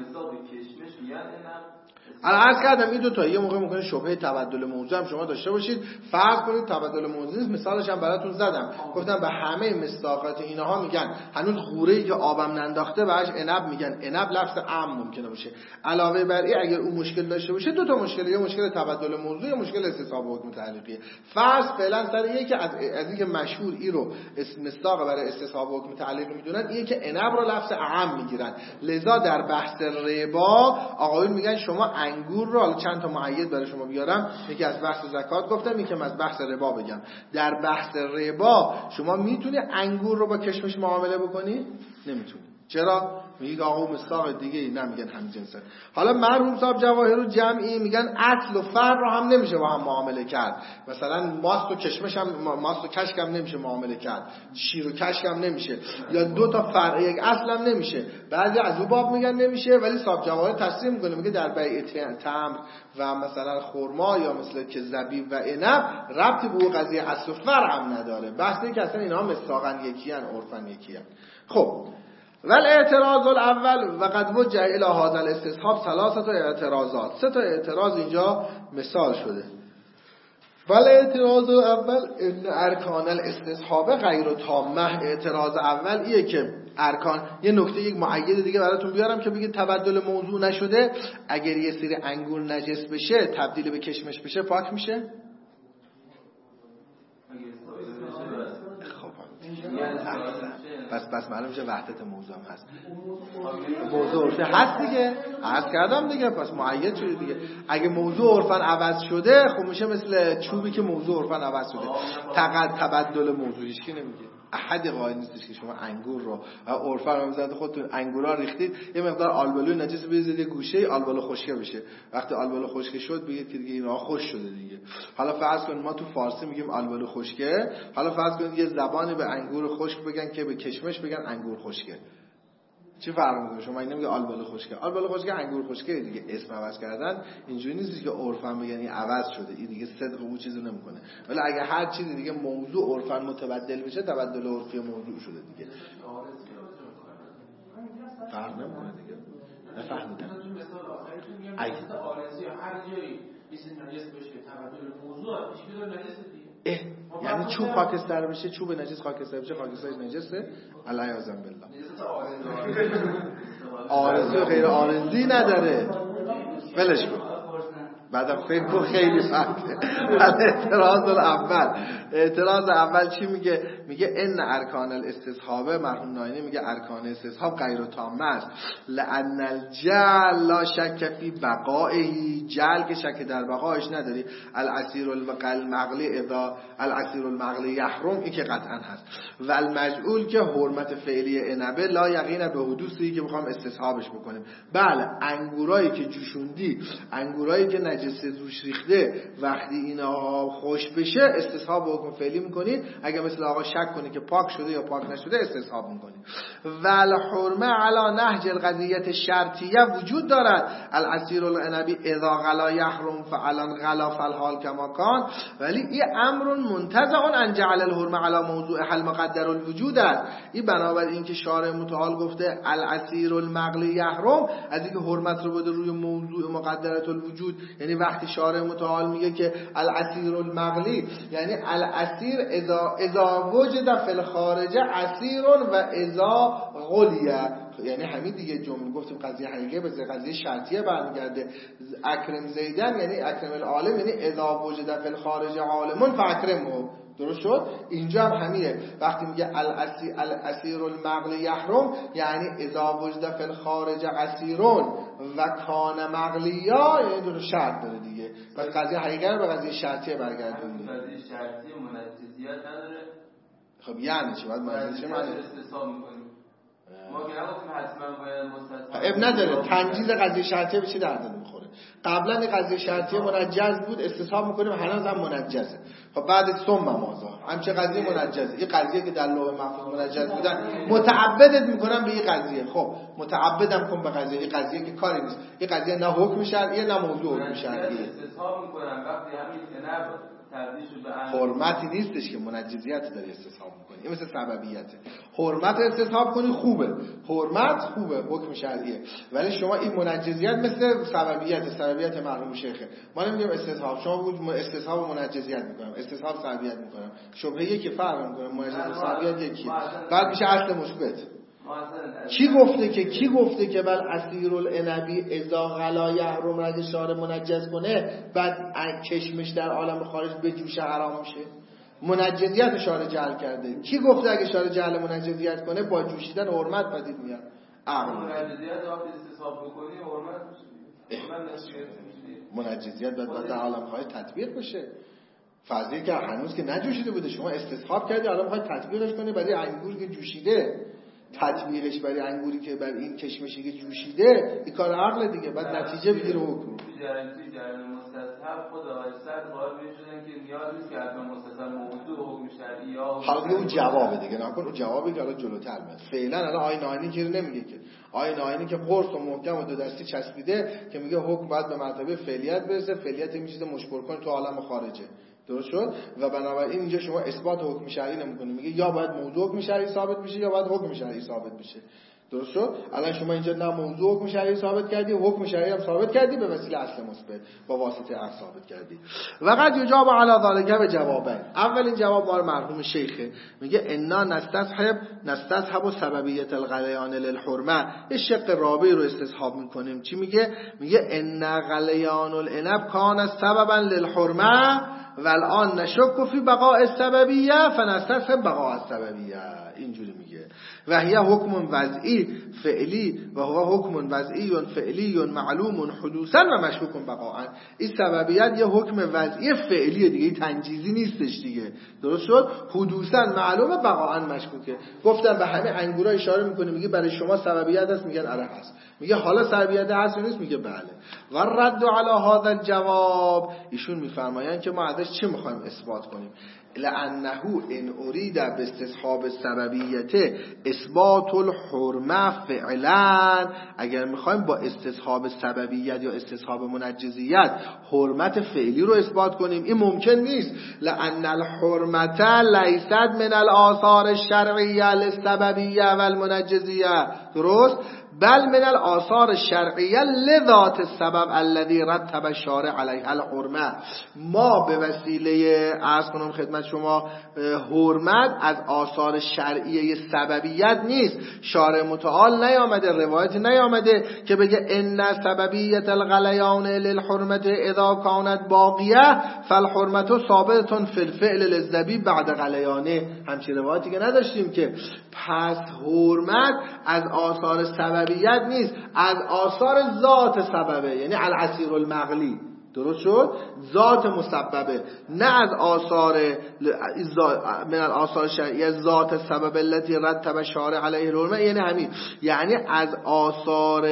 عرض کردم این دو تا یه موقع ممکنه شبهه تبدل موضوع هم شما داشته باشید، فرض کنید تبدل موضوع نیست، مثالش هم براتون زدم، گفتم به همه مصداقات اینها میگن هنوز غوره‌ای که آبم ننداخته بهش عنب میگن، عنب لفظ عام ممکنه باشه. علاوه بر این اگر اون مشکل داشته باشه دو تا مشکل، یه مشکل تبدل موضوع، یه مشکل استصحاب حکم تعلیقیه. فرض فعلا سر یکی از از اینکه مشهور ای رو مصداق برای استصحاب حکم تعلیق میدونن، اینه که عنب رو لفظ عام میگیرن، لذا در بحث ربا آقایون میگن شما انگور رو، حالا چند تا معید برای شما بیارم، یکی از بحث زکات گفتم، یکی از بحث ربا بگم. در بحث ربا شما میتونی انگور رو با کشمش معامله بکنی؟ نمیتونی. چرا؟ میگه آقا مصداق دیگه ای نمیگن هم جنسه. حالا مرحوم صاحب جواهر و جمعی میگن اصل و فرع رو هم نمیشه با هم معامله کرد، مثلا ماست و کشمش هم، ماست و کشک هم نمیشه معامله کرد، شیر و کشک هم نمیشه، یا دو تا فرع یک اصل هم نمیشه. بعضی از اون باب میگن نمیشه، ولی صاحب جواهر تصریح میکنه میگه در بیع تمر و مثلا خرما یا مثلا که زبیب و عنب ربطی به اون قضیه اصل و فرع هم نداره. بحثی که اصلا اینا مصداقاً یکی ان، عرفاً یکی ان. خب ولی اعتراض الاول و قد وجه الی هذا الاستصحاب ثلاثه اعتراضات، سه تا اعتراض اینجا مثال شده. ولی اعتراض الاول ان ارکان الاستصحاب غیر تامه. اعتراض اول ایه که ارکان، یه نکته یک مؤید دیگه براتون بیارم که بگید تبدل موضوع نشده، اگر یه سری انگور نجس بشه تبدیل به کشمش بشه پاک میشه؟ پس پس معلوم میشه وحدت موضوع هم هست. موضوع عرفی هست دیگه، عرض کردم دیگه، پس مؤید شده دیگه. اگه موضوع عرفاً عوض شده خب میشه مثل چوبی که موضوع عرفاً عوض شده. فقط تبدل موضوعیش کی نمیگه؟ احد قائل نیستش که شما انگور رو عرفاً رو میذارید خودتون انگورا ریختید یه مقدار آلبالو نجس بریزید یه گوشه آلبالو خشک بشه. وقتی آلبالو خشک شد بگید که دیگه اینا خوش شده دیگه. حالا فرض کنید ما تو فارسی میگیم آلبالو خشکه، حالا فرض کنید یه زبانی به انگور خشک بگن که به کشمش بگن انگور خشکه. چه فرق میکنه؟ شما این نمیگه آلبالو خشکه، آلبالو خشکه انگور خشکه دیگه. اسم عوض کردن اینجوری نیست که عرفاً بگن این عوض شده، این دیگه صدق اون چیزو نمیکنه. ولی اگه هر چیزی دیگه موضوع عرفاً متبدل بشه تبدل عرفی موضوع شده دیگه. فرق نمیکنه دیگه. نفهمیدم. اگه آرزی هر جایی بیس نجس بشه تبدل موضوع پیش بیاد نجس دیگه. اه یعنی چوب خاکستر بشه، چوب نجس خاکستر بشه، خاکسترش نجسه. علیاذ بالله. آرزی و غیر آرزی نداره. ولش کن. بعدم فکر کن خیلی فرقه. بعد اعتراض الاول، اعتراض اول چی میگه؟ میگه ان ارکان الاستصحاب، مرحوم ناینی میگه ارکان استصحاب غیر تامه است. لان الجعل لا شک فی بقائه، جعل که شک در بقایش نداری. العصیر المغلی اذا العصیر المغلی یحرم، این که قطعا هست. و المجعول که حرمت فعلی عنبه لا یقین به حدوثی که میخوام استصحابش بکنیم. بله انگورایی که جوشوندی، انگورایی که نجس روش ریخته، وقتی اینا خوش بشه استصحاب حکم فعلی میکنی. اگه مثل آقا شک کنی که پاک شده یا پاک نشده استصحاب میکنی. ول حرمه علی نهج القضیه شرطیه وجود دارد. العصیر العنبی اذا غلا یحرم فعلا غلا فالحال کما کان. ولی این امر منتزع عن جعل الحرمه علی موضوع حل مقدر الوجود است. این بنابر این که شارع متعال گفته العصیر المغلی یحرم، از اینکه حرمت رو بده روی موضوع مقدرت الوجود، یعنی وقتی شارع متعال میگه که العصیر المغلی یعنی العصیر اذا اذا وجد فی الخارج عصیر و اذا غلیه، یعنی همین دیگه جمله گفتیم قضیه حقیقیه به قضیه شرطیه برمیگرده. اکرم زیدن یعنی اکرم العالم، یعنی اذا وجد فی الخارج عالم فاکرمه. درست شد؟ اینجا هم همینه. وقتی میگه الاسیر الاسیر المغلی یحرم یعنی اذا وجد فی الخارج عصیرون و کان مغلیا، یعنی دو شرط داره دیگه. پس قضیه حقیقیه به قضیه شرطیه برگردونید. قضیه شرطی منجزیت نداره. خب یعنی چی؟ باید منجزیت معنی استصحاب می‌کنیم. ما که نگفتیم حتما باید مستثنا. اب نداره. تنجیز قضیه شرطیه به چی درد می‌خوره؟ قبلا این قضیه شرطیه منجز بود، استصحاب می‌کنیم، هنوز هم منجزه. خب بعد ثم ماذا؟ همچه قضیه منجزه. این قضیه که در لوح محفوظ منجز بودن متعبدت می‌کنن به این قضیه. خب متعبدم کن به قضیه. این قضیه که کاری نیست. این قضیه نه حکم شرعیه نه موضوع حکم شرعیه. استصحاب می‌کنن وقتی همین عنب تبدیل شد به حرمتی نیستش که منجزیت داری استصحاب می‌کنی. این مثل سببیته. حرمت استصحاب کنی خوبه. حرمت خوبه، حکم شرعیه. ولی شما این منجزیت مثل سببیت، سببیت مرحوم شیخه. ما نمیگیم استصحاب، شما بود استصحاب و منجزیت می‌کنم، استصحاب سببیت می‌کنم. شبهه یکی فرق می‌کنه، منجز و سببیت یکی. بعد میشه اصل مثبت. کی گفته که کی گفته که بل اسیر العنبی اذا غلا یحرم را اگه شارع منجز کنه بعد کشمش در عالم خارج به جوشه حرام میشه؟ منجزیت شارع جعل کرده. کی گفته اگه شارع جعل منجزیت کنه با جوشیدن حرمت پدید میاد؟ عقل. منجزیت وقتی استصحاب بکنی حرمت میشه. منجزیت باید در عالم خارج تطبیق بشه. فرضیه که هنوز که نجوشیده بوده شما استصحاب کردی الان میخوای تطبیقش کنی برای انگور که جوشیده. تطبیقش برای انگوری که برای این کشمشی که جوشیده این کار عقل دیگه. بعد نتیجه بگیره حکم. جریان توی جریان مستصحب خود آقای صد قائل میشدن که نیاز نیست که حتما مستصحب موضوع حکم شرعی یا حالا اون جوابه دیگه. نکن اون جوابی که الان جلوتر میاد. فعلا الان آیه ناینی که نمیگه که آیه ناینی که قرص و محکم و دو دستی چسبیده که میگه حکم باید به مرتبه فعلیت برسه. فعلیت این چیز مشکل کن تو عالم خارجه. درست شد؟ و بنابراین اینجا شما اثبات حکم شرعی نمی‌کنید. میگه یا باید موضوع حکم شرعی ثابت بشه یا باید حکم شرعی ثابت بشه. درست شد؟ الان شما اینجا نه موضوع حکم شرعی ثابت کردی، حکم شرعی هم ثابت کردی به وسیله اصل مثبت با واسطه اصل ثابت کردی. و قد یجاب علی ذلک به جوابین. اولین جواب مال مرحوم شیخه، میگه انا نستصحب نستصحب سببیت الغلیان للحرمه. یه شق رابعی رو استصحاب میکنیم. چی میگه؟ میگه ان غلیان العنب کان سببا للحرمه و الان نشک فی بقاء السببیه فنستصحب بقاء السببیه. اینجوری میگه و هی حکم وضعی فعلی و هو حکم وضعی فعلی معلوم حدوثا و مشکوک بقاء. این سببیت یه حکم وضعی فعلیه دیگه، تنجیزی نیستش دیگه. درست شد؟ حدوثا معلومه بقاء مشکوکه. گفتم به همه انگورا اشاره میکنه، میگه برای شما سببیت هست، میگن آره هست. میگه حالا سببیت هست یا نیست؟ میگه بله. و رد علی هذا الجواب، ایشون میفرمایند که ما ازش چه میخوایم اثبات کنیم؟ لانه ان اريد باستصحاب السببیت اثبات الحرمه فعلا. اگر میخوایم با استصحاب سببیت یا استصحاب منجزیت حرمت فعلی رو اثبات کنیم، این ممکن نیست. لان الحرمه لیست من الاثار الشرعیه للسببیه والمنجزیه. درست؟ بل من الاثار الشرعیه لذات السبب الذي رتب الشارع علیه الحرمه. ما به وسیله عرض کنم خدمت شما حرمت از آثار شرعیه سببیت نیست. شارع متعال نیامده، روایت نیامده که بگه ان سببیت الغلیان للحرمه اذا كانت باقیه فالحرمه ثابته فی الفعل للذبیح بعد غلیانه. همچین روایتی که نداشتیم که. پس حرمت از آثار سببیت نیست، از آثار ذات سببه، یعنی العصیر المغلی. درست شد؟ ذات مسببه، نه از آثار من آثار شرعیه ذات سبب التي رتب شارع علیه الحرمه، یعنی همین، یعنی از آثار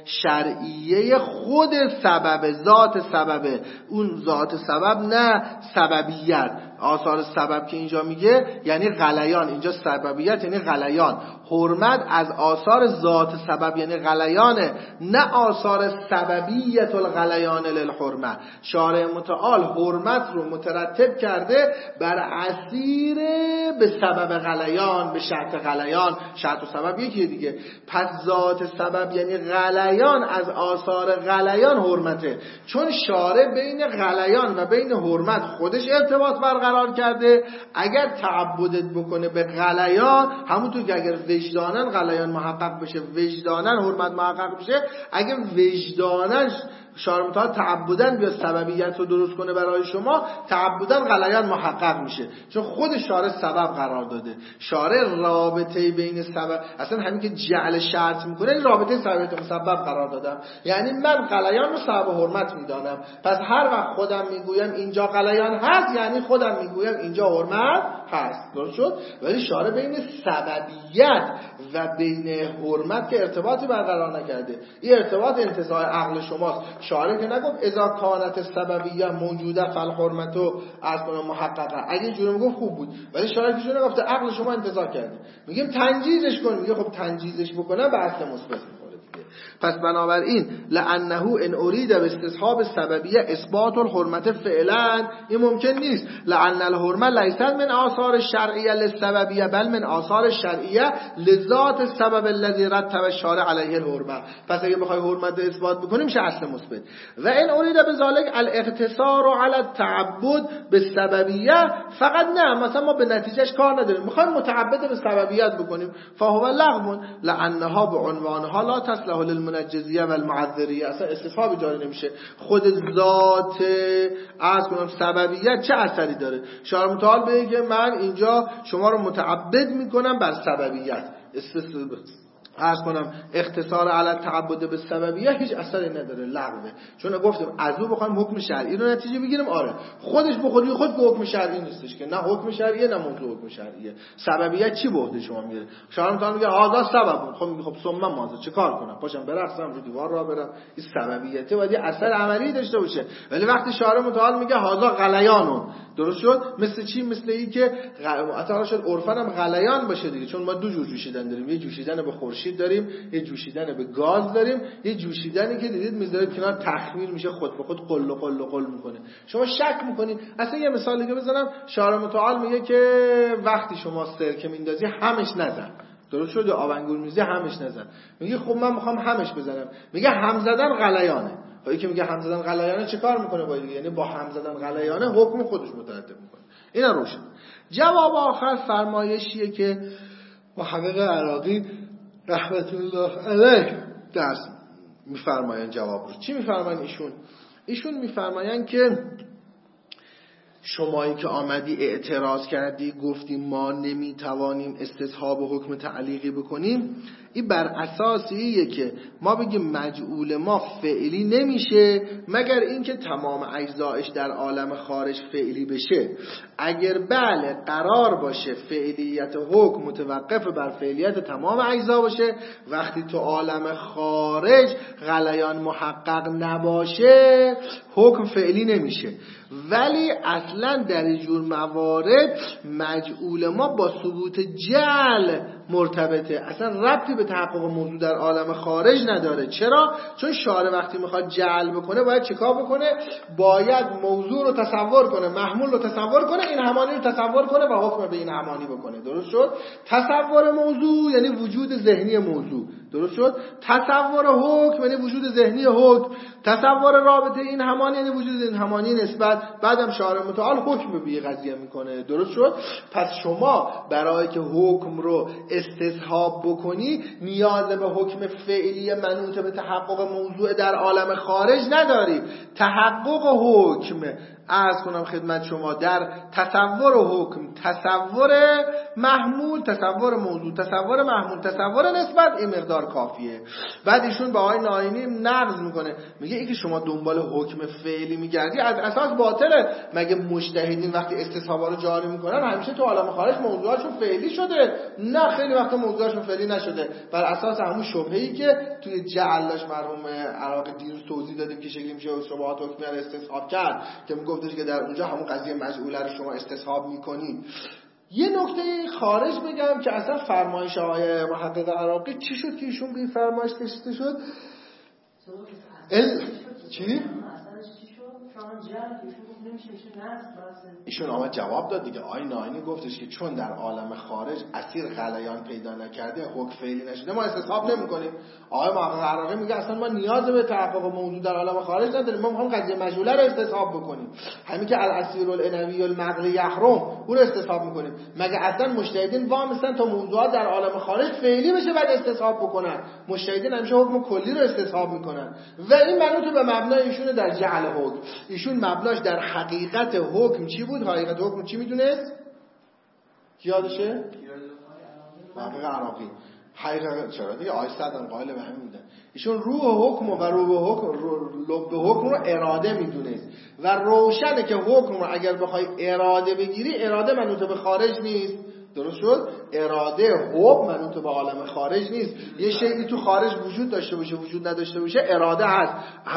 شرعیه خود سبب، ذات سببه، اون ذات سبب نه سببیت. آثار سبب که اینجا میگه یعنی غلیان، اینجا سببیت یعنی غلیان. حرمت از آثار ذات سبب یعنی غلیانه، نه آثار سببیت الغلیان للحرمه. شارع متعال حرمت رو مترتب کرده بر اسیر به سبب غلیان، به شرط غلیان. شرط و سبب یکیه دیگه. پس ذات سبب یعنی غلیان، از آثار غلیان حرمته. چون شارع بین غلیان و بین حرمت خودش ارتباط برقرار کرده. اگر تعبدت بکنه به غلیان، همونطور که اگر وجدانن غلیان محقق بشه، وجدانن حرمت محقق بشه، اگه وجدانن شارع متعال تعبدن بیا سببیت رو درست کنه برای شما، تعبدن غلیان محقق میشه، چون خود شارع سبب قرار داده. شارع رابطه بین سبب، اصلا همین که جعل شرط میکنه این رابطه سببیت مسبب قرار دادم، یعنی من غلیان رو سبب حرمت میدانم. پس هر وقت خودم میگویم اینجا غلیان هست، یعنی خودم میگویم اینجا حرمت هست. درست شد؟ ولی شارع بین سببیت و بین حرمت که ارتباطی برقرار نکرده. این ارتباط انتزاع عقل شماست. شارع که نگفت اذا کانت سببیه موجوده فالحرمتو از کنم محققه. اگه جوری میگفت خوب بود، ولی شارع که جوری نگفته، عقل شما انتزاع کرده. میگیم تنجیزش کن، میگه خب تنجیزش بکنم به اصل مثبت میخوره دیگه. پس بنابراین لانه ان اريد باستصحاب السببیه اثبات الحرمت فعلا، این ممکن نیست. لان الحرمه لیست من آثار الشرعیه للسببیه بل من آثار الشرعیه لذات السبب الذي رتب الشارع علیه الحرمه. پس اگه بخوای حرمت اثبات بکنیم میشه اصل مثبت. و ان اريد بذلك الاقتصار على التعبد بالسببیه، فقط نه، مثلا ما به نتیجهش کار نداریم، میخوایم متعبد به سببیت بکنیم، فهو لغو لانها بعنوانها لا تصلح للمنجزیه و المعذریه. اصلا استصحابی جاری نمیشه. خود ذات از کنم سببیت چه اثری داره؟ شارع متعال بگه من اینجا شما رو متعبد میکنم بر سببیت، عرض کنم اختصار علی تعبد به سببیه هیچ اثری نداره، لغوه. چون گفتم از او بخوایم حکم شرعی رو نتیجه بگیریم، آره خودش به خودی خود که حکم شرعی نیستش که، نه حکم شرعیه نه موضوع حکم شرعیه. سببیت چی بوده شما میگه؟ شما مثلا میگه هذا سبب، خب میگه خب ثم ماذا، چه کار کنم؟ پاشم برقصم رو دیوار را برم، این سببیته باید اثر عملی داشته باشه. ولی وقتی شارع متعال میگه هذا غلیانون، درست شد؟ مثل چی؟ مثل این که اصلا شد عرفن هم غلیان باشه دیگه، چون ما دو جور جوشیدن داریم، یه جوشیدن به خورشید داریم، یه جوشیدن به گاز داریم، یه جوشیدنی که دیدید میذاره کنار تخمیر میشه، خود به خود قل و قل و قل میکنه. شما شک میکنید. اصلا یه مثال دیگه بزنم، شارع متعال میگه که وقتی شما سرکه میندازی همش نزن، درست شد؟ یا آب انگور میزی همش نزن. میگه خب من میخوام همش بزنم. میگه هم زدن غلیانه. خب یکی میگه هم زدن غلیانه چه کار میکنه با این؟ یعنی با هم زدن غلیانه حکم خودش مترتب میکنه. اینا روشن. جواب آخر فرمایشیه که محقق عراقی رحمت الله علیه درس میفرمایند. جواب رو چی میفرمایند ایشون؟ ایشون میفرمایند که شمایی که آمدی اعتراض کردی گفتی ما نمیتوانیم استصحاب حکم تعلیقی بکنیم، این بر اساسیه که ما بگیم مجعول ما فعلی نمیشه مگر اینکه تمام اجزایش در عالم خارج فعلی بشه. اگر بله قرار باشه فعلیت حکم متوقف بر فعلیت تمام اجزا باشه، وقتی تو عالم خارج غلیان محقق نباشه حکم فعلی نمیشه. ولی اصلا در این جور موارد مجعول ما با ثبوت جعل مرتبطه، اصلا ربطی به تحقق موضوع در عالم خارج نداره. چرا؟ چون شارع وقتی میخواد جعل بکنه باید چیکار بکنه؟ باید موضوع رو تصور کنه، محمول رو تصور کنه، این همانی رو تصور کنه و حکم به این همانی بکنه. درست شد؟ تصور موضوع یعنی وجود ذهنی موضوع. درست شد؟ تصور حکم یعنی وجود ذهنی حکم. تصور رابطه این همانی یعنی وجود این همانی نسبت. بعدم شارع متعال حکم به قضیه میکنه. درست شد؟ پس شما برای که حکم رو استصحاب بکنی نیاز به حکم فعلی منوط به تحقق موضوع در عالم خارج نداری. تحقق حکم عرض کنم خدمت شما در تصور حکم، تصور محمول، تصور موضوع، تصور محمول، تصور نسبت، این مقدار کافیه. بعد ایشون با آقای ناینی نقض میکنه، میگه ای که شما دنبال حکم فعلی میگردی از اساس باطله. مگه مجتهدین وقتی استصحابا رو جاری میکنن همیشه تو عالم خارج موضوعاتشون فعلی شده؟ نه، خیلی وقت موضوعاتشون فعلی نشده. بر اساس همون شبهه‌ای که توی جعلش مرحوم عراقی دیروز توضیح دادیم که شکلی میشه شبهات حکمی رو استصحاب کرد که میگفتش که در اونجا همون قضیه مجعوله رو شما استصحاب میکنید. یه نکته خارج بگم که اصلا فرمایش آقای محقق عراقی چی شد که ایشون به این فرمایش کشیده شد؟ ال... چی؟ ایشون آمد جواب داد دیگه. آقای ناینی گفتش که چون در عالم خارج اسیر غلیان پیدا نکرده حکم فعلی نشده ما استصحاب نمی‌کنیم. آقای محقق عراقی میگه اصلا ما نیاز به تحقق موضوع در عالم خارج نداریم، ما می‌خوایم قضیه مجهوله رو استصحاب بکنیم. همین که الاسیر العنوی المغل یحرم اون رو استصحاب می‌کنیم. مگه اصلا مجتهدین وامستن تا موضوعات در عالم خارج فعلی بشه بعد استصحاب بکنن؟ مجتهدین همیشه حکم کلی رو استصحاب می‌کنن و این منوط به مبنای ایشون در جعل حکم. ایشون مبناش در حقیقت حکم چی بود؟ حقیقت حکم چی میدونست؟ کی یادشه؟ محقق عراقی. حقیقت چرا دیگه آیه صدام قائل به همین بودن. ایشون روح حکم و روح حکم لب حکم رو اراده میدونست و روشنه که حکم رو اگر بخوای اراده بگیری اراده منوط به خارج نیست. درست شد؟ اراده حکم منوط به عالم خارج نیست. یه شیئی تو خارج وجود داشته باشه وجود نداشته باشه اراده هست.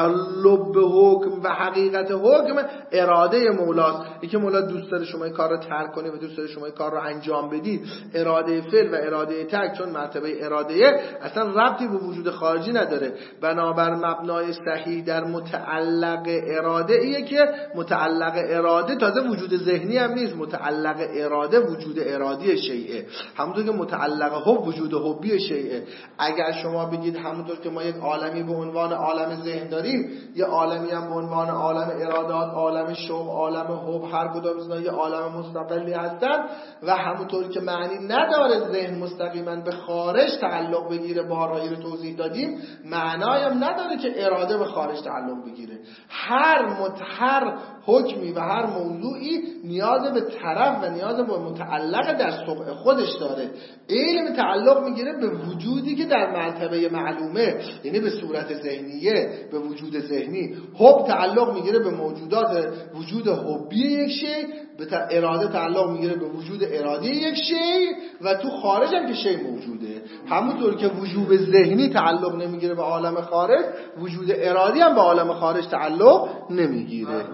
لب حکم و حقیقت حکم اراده مولاست. اینکه مولا دوست داره شما این کار رو ترک کنید و دوست داره شما این کار رو انجام بدید. اراده فعل و اراده ترک چون مرتبه اراده اصلا ربطی به وجود خارجی نداره. بنابر مبنای صحیح در متعلق اراده ایه که متعلق اراده تازه وجود ذهنی هم نیست. متعلق اراده وجود ارادی شیئه. همونطور که متعلق حب وجود حبی شیئه. اگر شما بگید همونطور که ما یک عالمی به عنوان عالم ذهن داریم یه عالمی هم به عنوان عالم ارادات، عالم شوق، عالم حب، هر کدوم از اینا یه عالم مستقلی هستن و همونطور که معنی نداره ذهن مستقیما به خارج تعلق بگیره، بارایی رو توضیح دادیم، معنایی هم نداره که اراده به خارج تعلق بگیره. هر متحر حکمی و هر موضوعی نیاز به طرف و نیاز به متعلق در سوق خودش داره. علم تعلق میگیره به وجودی که در مرتبه معلومه، یعنی به صورت ذهنیه، به وجود ذهنی. حب تعلق میگیره به موجودات وجود حبی یک شی، به اراده تعلق میگیره به وجود ارادی یک شی و تو خارج هم که شی موجوده. همونطور که وجود ذهنی تعلق نمیگیره به عالم خارج، وجود ارادی هم به عالم خارج تعلق نمیگیره.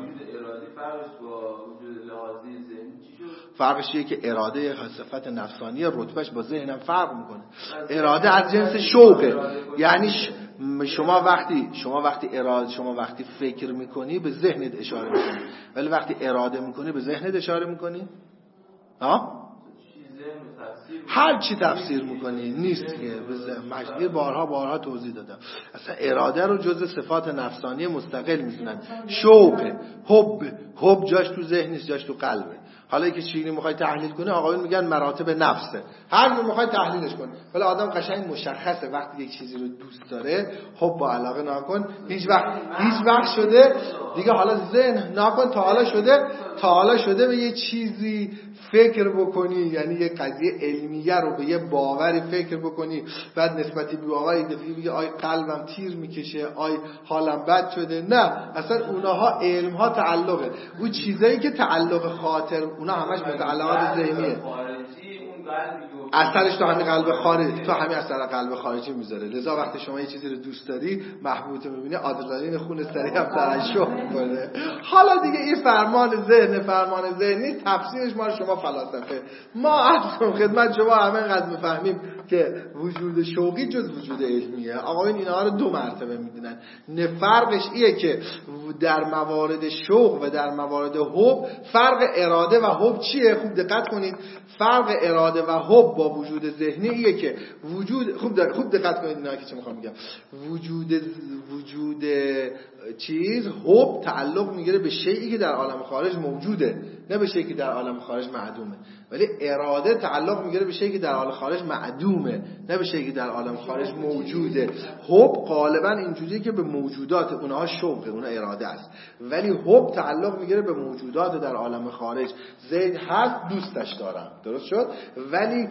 فرقش اینه که اراده صفت نفسانی رتبهش با ذهنم فرق میکنه. اراده از جنس شوقه، یعنی شما وقتی شما وقتی اراده شما وقتی فکر میکنی به ذهنت اشاره میکنی، ولی وقتی اراده میکنی به ذهنت اشاره میکنی؟ ها؟ هر چی تفسیر میکنی نیست دیگه. مجموعه بارها بارها توضیح دادم اصلا اراده رو جزء صفات نفسانی مستقل میدونن. شوق، حب، حب جاش تو ذهن نیست، جاش تو قلبه. حالا که چیزی میخوای تحلیل کنه آقایون میگن مراتب نفسه، هر جور میخوای تحلیلش کن، ولی آدم قشنگ مشخصه وقتی یک چیزی رو دوست داره حب و علاقه ناکن. هیچ وقت هیچ وقت شده دیگه حالا ذهن ناکن تا حالا شده تا حالا شده به یه چیزی فکر بکنی، یعنی یه قضیه علمیه رو به یه باوری فکر بکنی بعد نسبتی به آقای دفعی بگی آی قلبم تیر میکشه، آی حالم بد شده. نه، اصلا اونها علم ها تعلقه. اون چیزایی که تعلق خاطر اونا همش متعلقات ذهنیه. اثرش تو همین قلب خارجی تو همین اثر قلب خارجی میذاره. لذا وقتی شما یه چیزی رو دوست داری محبوبت رو میبینی آدرنالین خون سریع هم ترشح میکنه. حالا دیگه این فرمان ذهن فرمان ذهنی تفسیرش ما شما فلاسفه ما عرض خدمت شما همه قد میفهمیم که وجود شوقی جز وجود علمیه. آقایون اینها رو دو مرتبه میدونن. فرقش ایه که در موارد شوق و در موارد حب فرق اراده و حب چیه؟ خوب دقت کنید. فرق اراده و حب با وجود ذهنی ایه که وجود خوب خوب دقت کنید اینا که چه میخوام بگم. وجود وجود چیز حب تعلق میگیره به شیئی که در عالم خارج موجوده، نه به شیئی که در عالم خارج معدومه. ولی اراده تعلق میگیره به شیئی که در عالم خارج معدومه، نه به شیئی که در عالم خارج موجوده. حب غالبا اینجوریه که به موجودات، اونها شوقه، اونها اراده است. ولی حب تعلق میگیره به موجودات در عالم خارج. زید هست دوستش دارم، درست شد، ولی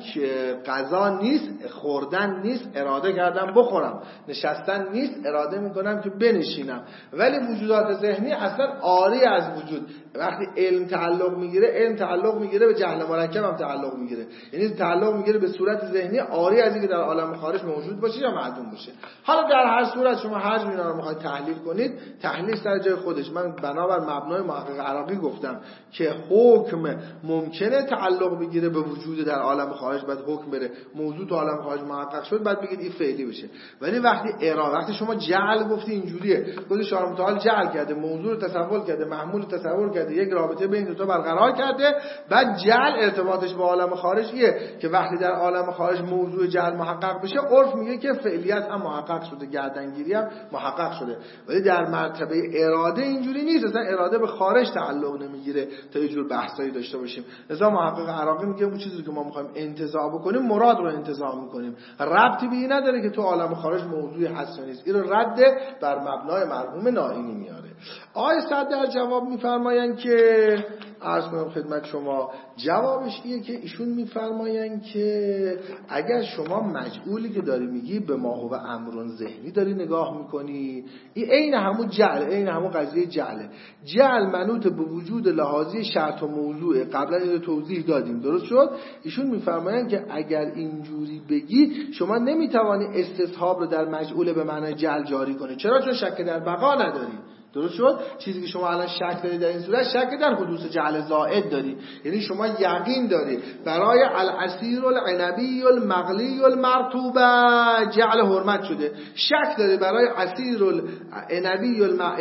غذا نیست، خوردن نیست، اراده کردم بخورم، نشستن نیست، اراده میکنم که بنشینم. ولی وجودات ذهنی اصلا عاری از وجود. وقتی علم تعلق میگیره، علم تعلق میگیره به جهل مرکب هم تعلق میگیره، یعنی تعلق میگیره به صورت ذهنی عاری از اینکه در عالم خارج موجود باشه یا معدوم باشه. حالا در هر صورت شما هر جوری اینا رو میخواید تحلیل کنید، تحلیل سر جای خودش. من بنابر مبنای محقق عراقی گفتم که حکم ممکنه تعلق بگیره به وجود در عالم خارج، بعد حکم بره موضوع تو عالم خارج محقق شد بعد بگید این فعلی بشه. ولی وقتی ارا وقتی شما جعل گفتی اینجوریه، خود شارع متعال جعل کرده، موضوع رو تصور کرده، محمول رو تصور کرده، یک رابطه بین دو تا برقرار کرده، بعد جعل ارتباطش با عالم خارجیه که وقتی در عالم خارج موضوع جعل محقق بشه، عرف میگه که فعلیت هم محقق شده، گردنگیری هم محقق شده. ولی در مرتبه اراده اینجوری نیست، اصلا اراده به خارج تعلق نمیگیره تا یه جور بحثایی داشته باشیم. لذا محقق عراقی میگه اون چیزی که ما میخوایم انتزاع بکنیم مراد رو انتزاع میکنیم، ربطی به این نداره که تو عالم خارج موضوعی هست یا نیست. این رو رد بر مبنای مرحوم نائینی میاره. آقای صدر در جواب میفرمایند که عرض کنم خدمت شما، جوابش اینه که ایشون میفرمایند که اگر شما مجعولی که داری میگی به ما هو امرون ذهنی داری نگاه میکنی، این عین همون جعل، عین همون قضیه جعله. جعل منوط به وجود لحاظی شرط و موضوع، قبلا اینو توضیح دادیم، درست شد. ایشون میفرمایند که اگر اینجوری بگی شما نمیتوانی استصحاب رو در مجعول به معنای جعل جاری کنی. چرا؟ چون شک در بقا نداری، درست شد. چیزی که شما الان شک داری در این صورت، شک در حدوث جعل زائد داری، یعنی شما یقین داری برای العصیر العنبی المغلی المرطوبه جعل حرمت شده، شک داری برای عصیر العنبی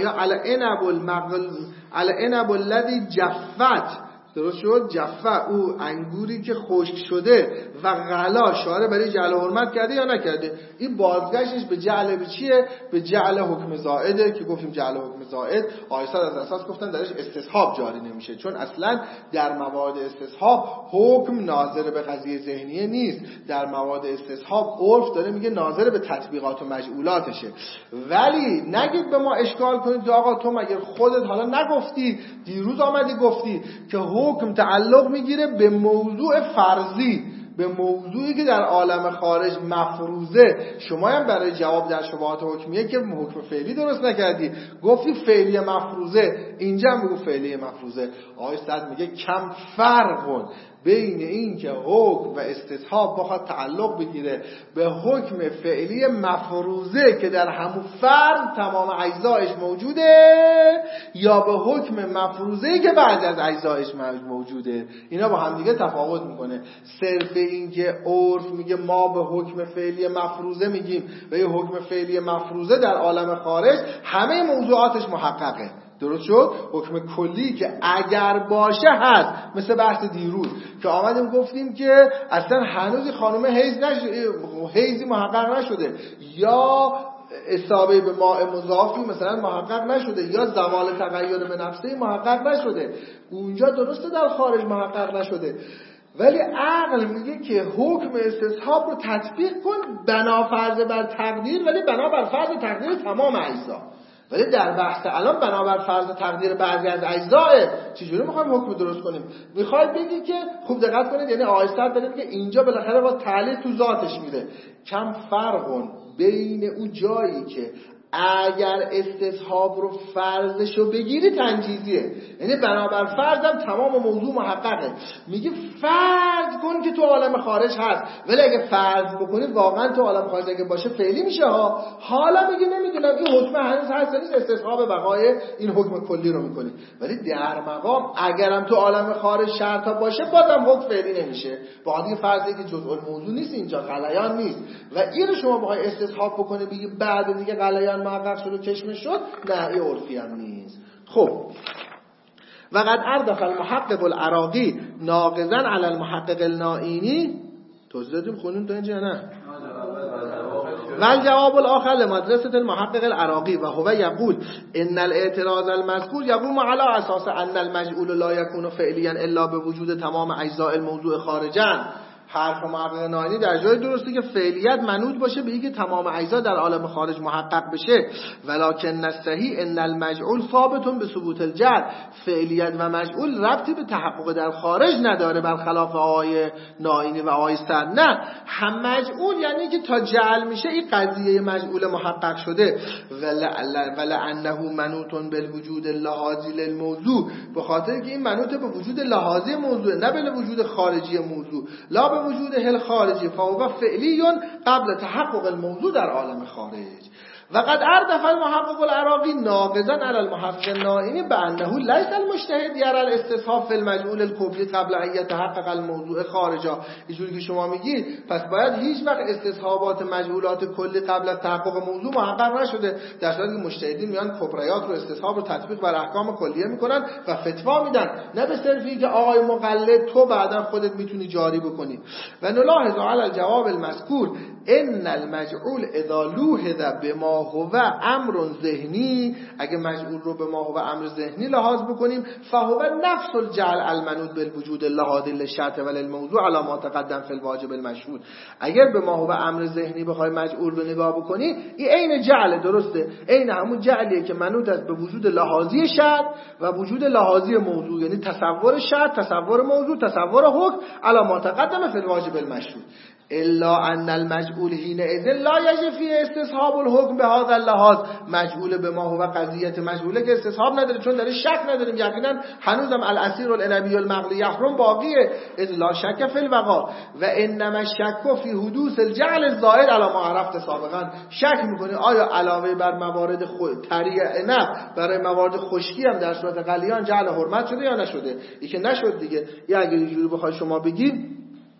العنب المغل العنب الذی جفت، درست شد، جفه او انگوری که خشک شده و غلا شاره برای جعل حرمت کرده یا نکرده. این بازگشتش به جعل به چیه؟ به جعل حکم زائده که گفتیم جعل حکم زائد آیساد از اساس گفتن درش استصحاب جاری نمیشه، چون اصلا در موارد استصحاب حکم ناظر به قضیه ذهنیه نیست. در موارد استصحاب عرف داره میگه ناظر به تطبیقات و مجعولاتشه. ولی نگید به ما اشکال کنید آقا تو مگر خودت حالا نگفتی، دیروز آمدی گفتی که حکم تعلق میگیره به موضوع فرضی، به موضوعی که در عالم خارج مفروضه. شما هم برای جواب در شبهات حکمیه که حکم فعلی درست نکردی، گفتی فعلی مفروضه، اینجا هم بگو فعلی مفروضه. آقای صدر میگه کم فرق بین این که حکم و استصحاب بخواد تعلق بگیره به حکم فعلی مفروضه که در همون فرض تمام اجزایش موجوده، یا به حکم مفروضه که بعد از اجزایش موجوده. اینا با هم دیگه تفاوت میکنه. صرف این که عرف میگه ما به حکم فعلی مفروضه میگیم و یه حکم فعلی مفروضه در عالم خارج همه موضوعاتش محققه، درست شد؟ حکم کلی که اگر باشه هست، مثل بحث دیروز که آمدیم گفتیم که اصلا هنوز خانم حیض نشده، حیضی محقق نشده، یا اصابه به ماء مضافی مثلا محقق نشده، یا زوال تغییر به نفسه محقق نشده، اونجا درسته در خارج محقق نشده، ولی عقل میگه که حکم استصحاب رو تطبیق کن بنا فرض بر تقدیر، ولی بنا بر فرض تقدیر تمام اجزا. ولی در بحث الان بنابر فرض تقدیر بعضی از اجزاه چجوری میخوایم حکم درست کنیم؟ میخواید بگی که خوب دقت کنید، یعنی آیستر داره میگه اینجا بالاخره با تعلیل تو ذاتش میره. کم فرقون بین اون جایی که اگر استصحاب رو فرضشو بگیری تنجیزیه، یعنی بنابر فرضم تمام موضوع محققه، میگه فرض کن که تو عالم خارج هست، ولی اگه فرض بکنی واقعا تو عالم خارج اگه باشه فعلی میشه ها. حالا میگه نمیدونم این حکم هنوز هست نیست، استصحاب بقای این حکم کلی رو میکنی، ولی در مقام اگرم تو عالم خارج شرطا باشه بازم حکم فعلی نمیشه. با دیگه فرضی که جزء الموضوع نیست، اینجا غلیان نیست، و اینو شما بخوای استصحاب بکنی بگی بعد دیگه غلیان محقق شد و چشمش شد، نه این عرفی هم نیست. خب وقد اردف المحقق العراقی ناقضا علی المحقق النائینی، توضیح دادیم خونیم تا اینجا نه؟ والجواب الاخر لمدرسة المحقق العراقي وهو يقول ان الاعتراض المذكور يقوم على اساس ان المجعول لا يكون فعليا الا بوجود تمام اجزاء الموضوع خارجا. حرف محقق نائینی در جای درسته که فعلیت منوط باشه به اینکه تمام اجزا در عالم خارج محقق بشه، ولکن الصحیح ان المجعول ثابت به ثبوت الجعل. فعلیت و مجعول ربطی به تحقق در خارج نداره، برخلاف آقای نائینی و آقای سر. نه، هم مجعول یعنی که تا جعل میشه این قضیه مجعول محقق شده، ولعنه منوط بالوجود اللحاظی للموضوع، به خاطر که این منوط به وجود لحاظی موضوع نه به وجود خارجی موضوع، لا به وجود هل خارجی، فهو فعلی قبل تحقق الموضوع در عالم خارج. وقد اردف المحقق العراقی ناقضا علی المحقق النائینی بانه لیس المجتهد یرى الاستصحاب فی المجعول الکلی قبل ان یتحقق الموضوع خارجا. اینجوری که شما میگید پس باید هیچ وقت استصحابات مجعولات کلی قبل از تحقق موضوع محقق نشده، در صورتی که مجتهدین میان کبریات رو استصحاب رو تطبیق بر احکام کلیه میکنن و فتوا میدن، نه به صرفی که آقای مقلد تو بعدا خودت میتونی جاری بکنی. و نلاحظ علی الجواب المذکور ان المجعول اذا لوحظ بما هو امر ذهنی، اگه مجعول رو به ما هو امر ذهنی لحاظ بکنیم، فهو نفس الجعل المنوط بالوجود اللحاظی للشرط وللموضوع علی ما تقدم فی الواجب المشهود. اگر به ما هو امر ذهنی بخوای مجعول رو نگاه بکنی، این عین جعل، درسته، عین همون جعلیه که منوط است به وجود لحاظی شرط و وجود لحاظی موضوع، یعنی تصور شرط، تصور موضوع، تصور حکم علی ما تقدم فی الواجب المشهود. الا ان المجعول حينئذ لا يجب فيه استصحاب الحكم بهذا اللحاظ. مجعول به ما هو قضیت مجعوله که استصحاب نداره، چون داره شک نداریم، یقینا هنوزم الاسیر الانبی المغلی یحرم باقیه، اذ لا شک فی الوقا و انما الشک فی حدوث الجعل الزائد علی ما عرفت سابقا. شک میکنی آیا علاوه بر موارد طریق نه برای موارد خشکی هم در صورت غلیان جعل حرمت شده یا نشده؟ این که نشد دیگه. یا اگه اینجوری بخوای شما بگید،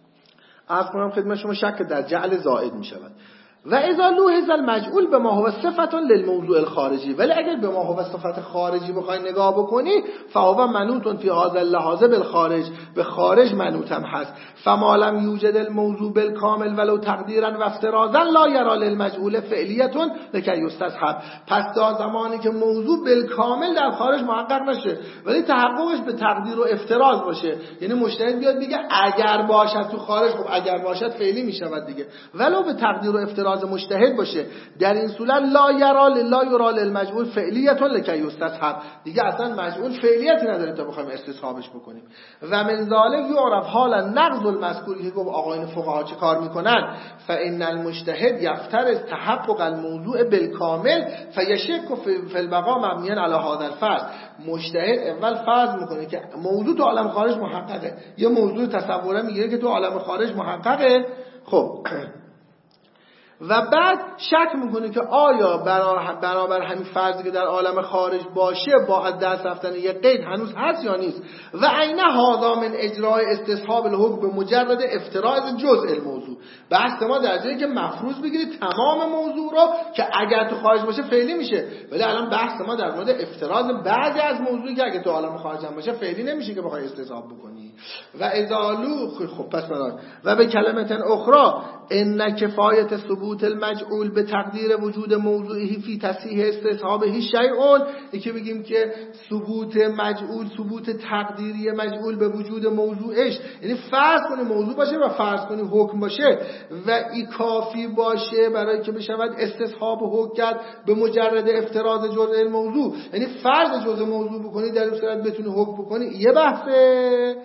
عرض کنم خدمت شما، شک در جعل زائد می شود. و اذا لوحظ المجعول به ما هو صفت للموضوع الخارجی، ولی اگر به ما هو صفت خارجی بخوای نگاه بکنی، فهو منوط فی هذا اللحاظ بالخارج، به خارج منوط هم هست. فما لم یوجد الموضوع بالکامل ولو تقدیرا و افتراضا لا یرى للمجعول فعلیه لکی یستصحب. پس تا زمانی که موضوع بالکامل در خارج محقق نشه ولی تحققش به تقدیر و افتراض باشه، یعنی مجتهد بیاد بگه اگر باشد تو خارج، خب اگر باشد فعلی میشود دیگه، ولو به تقدیر و افتراض مجتهد باشه، در این صورت لا یرى لا یرى للمجعول فعلیه لکی یستصحب، دیگه اصلا مجعول فعلیتی نداره تا بخوایم استصحابش بکنیم. و من ذالک یعرف حالا نقض المذکور که گفت آقایان فقها چه کار میکنن، فان المجتهد یفترض تحقق الموضوع بالکامل فیشک فی البقاء مبنیا علی هذا الفرض. مجتهد اول فرض میکنه که موضوع تو عالم خارج محققه، یه موضوع تصوره میگیره که تو عالم خارج محققه. خب و بعد شک میکنه که آیا برابر همین فرضی که در عالم خارج باشه با از دست رفتن یک قید هنوز هست یا نیست. و عین هذا من اجرای استصحاب الحکم به مجرد افتراض جزء الموضوع. بحث ما در جایی که مفروض بگیرید تمام موضوع رو که اگر تو خارج باشه فعلی میشه، ولی الان بحث ما در مورد افتراض بعضی از موضوعی که اگه تو عالم خارج هم باشه فعلی نمیشه که بخوای استصحاب بکنی. و ازالو خب پس برای و به کلمه اخرى ان کفایت ثبوت المجعول به تقدیر وجود موضوعی فی تصحیح استصحابه شیء، یکی بگیم که ثبوت مجعول، ثبوت تقدیری مجعول به وجود موضوعش، یعنی فرض کنی موضوع باشه و فرض کنی حکم باشه و این کافی باشه برای که بشود استصحاب حکم کرد به مجرد افتراض جزء الموضوع، یعنی فرض جزء موضوع بکنی در اون صورت بتونی حکم بکنی. یه بحثه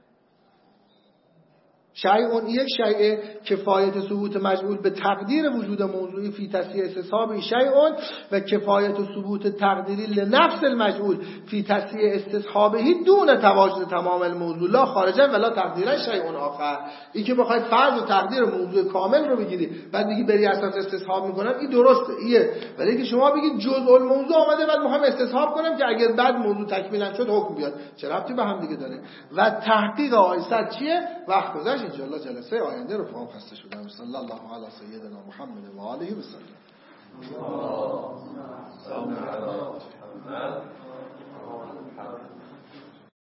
شیء یک شیء کفایت ثبوت مجعول به تقدیر وجود موضوعی فی تصحیح استصحابه شیء و کفایت ثبوت تقدیری لنفس المجعول فی تصحیح استصحابه دون تواجد تمام الموضوع لا خارجا ولا تقدیرا شیء آخر. این که بخوای فرض و تقدیر موضوع کامل رو بگیری بعد دیگه بری اساس استصحاب میکنن، این درسته ایه، ولی که شما بگید جزء الموضوع آمده بعد میخوام استصحاب کنم که اگر بعد موضوع تکمیل شد حکم بیاد، چه ربطی به هم دیگه داره؟ و تحقیق آیه چیه؟ وقت گذشت ان شاء الله جلسه آینده رو فهم خسته شدم. صلی الله علی سیدنا محمد و آله و سلم.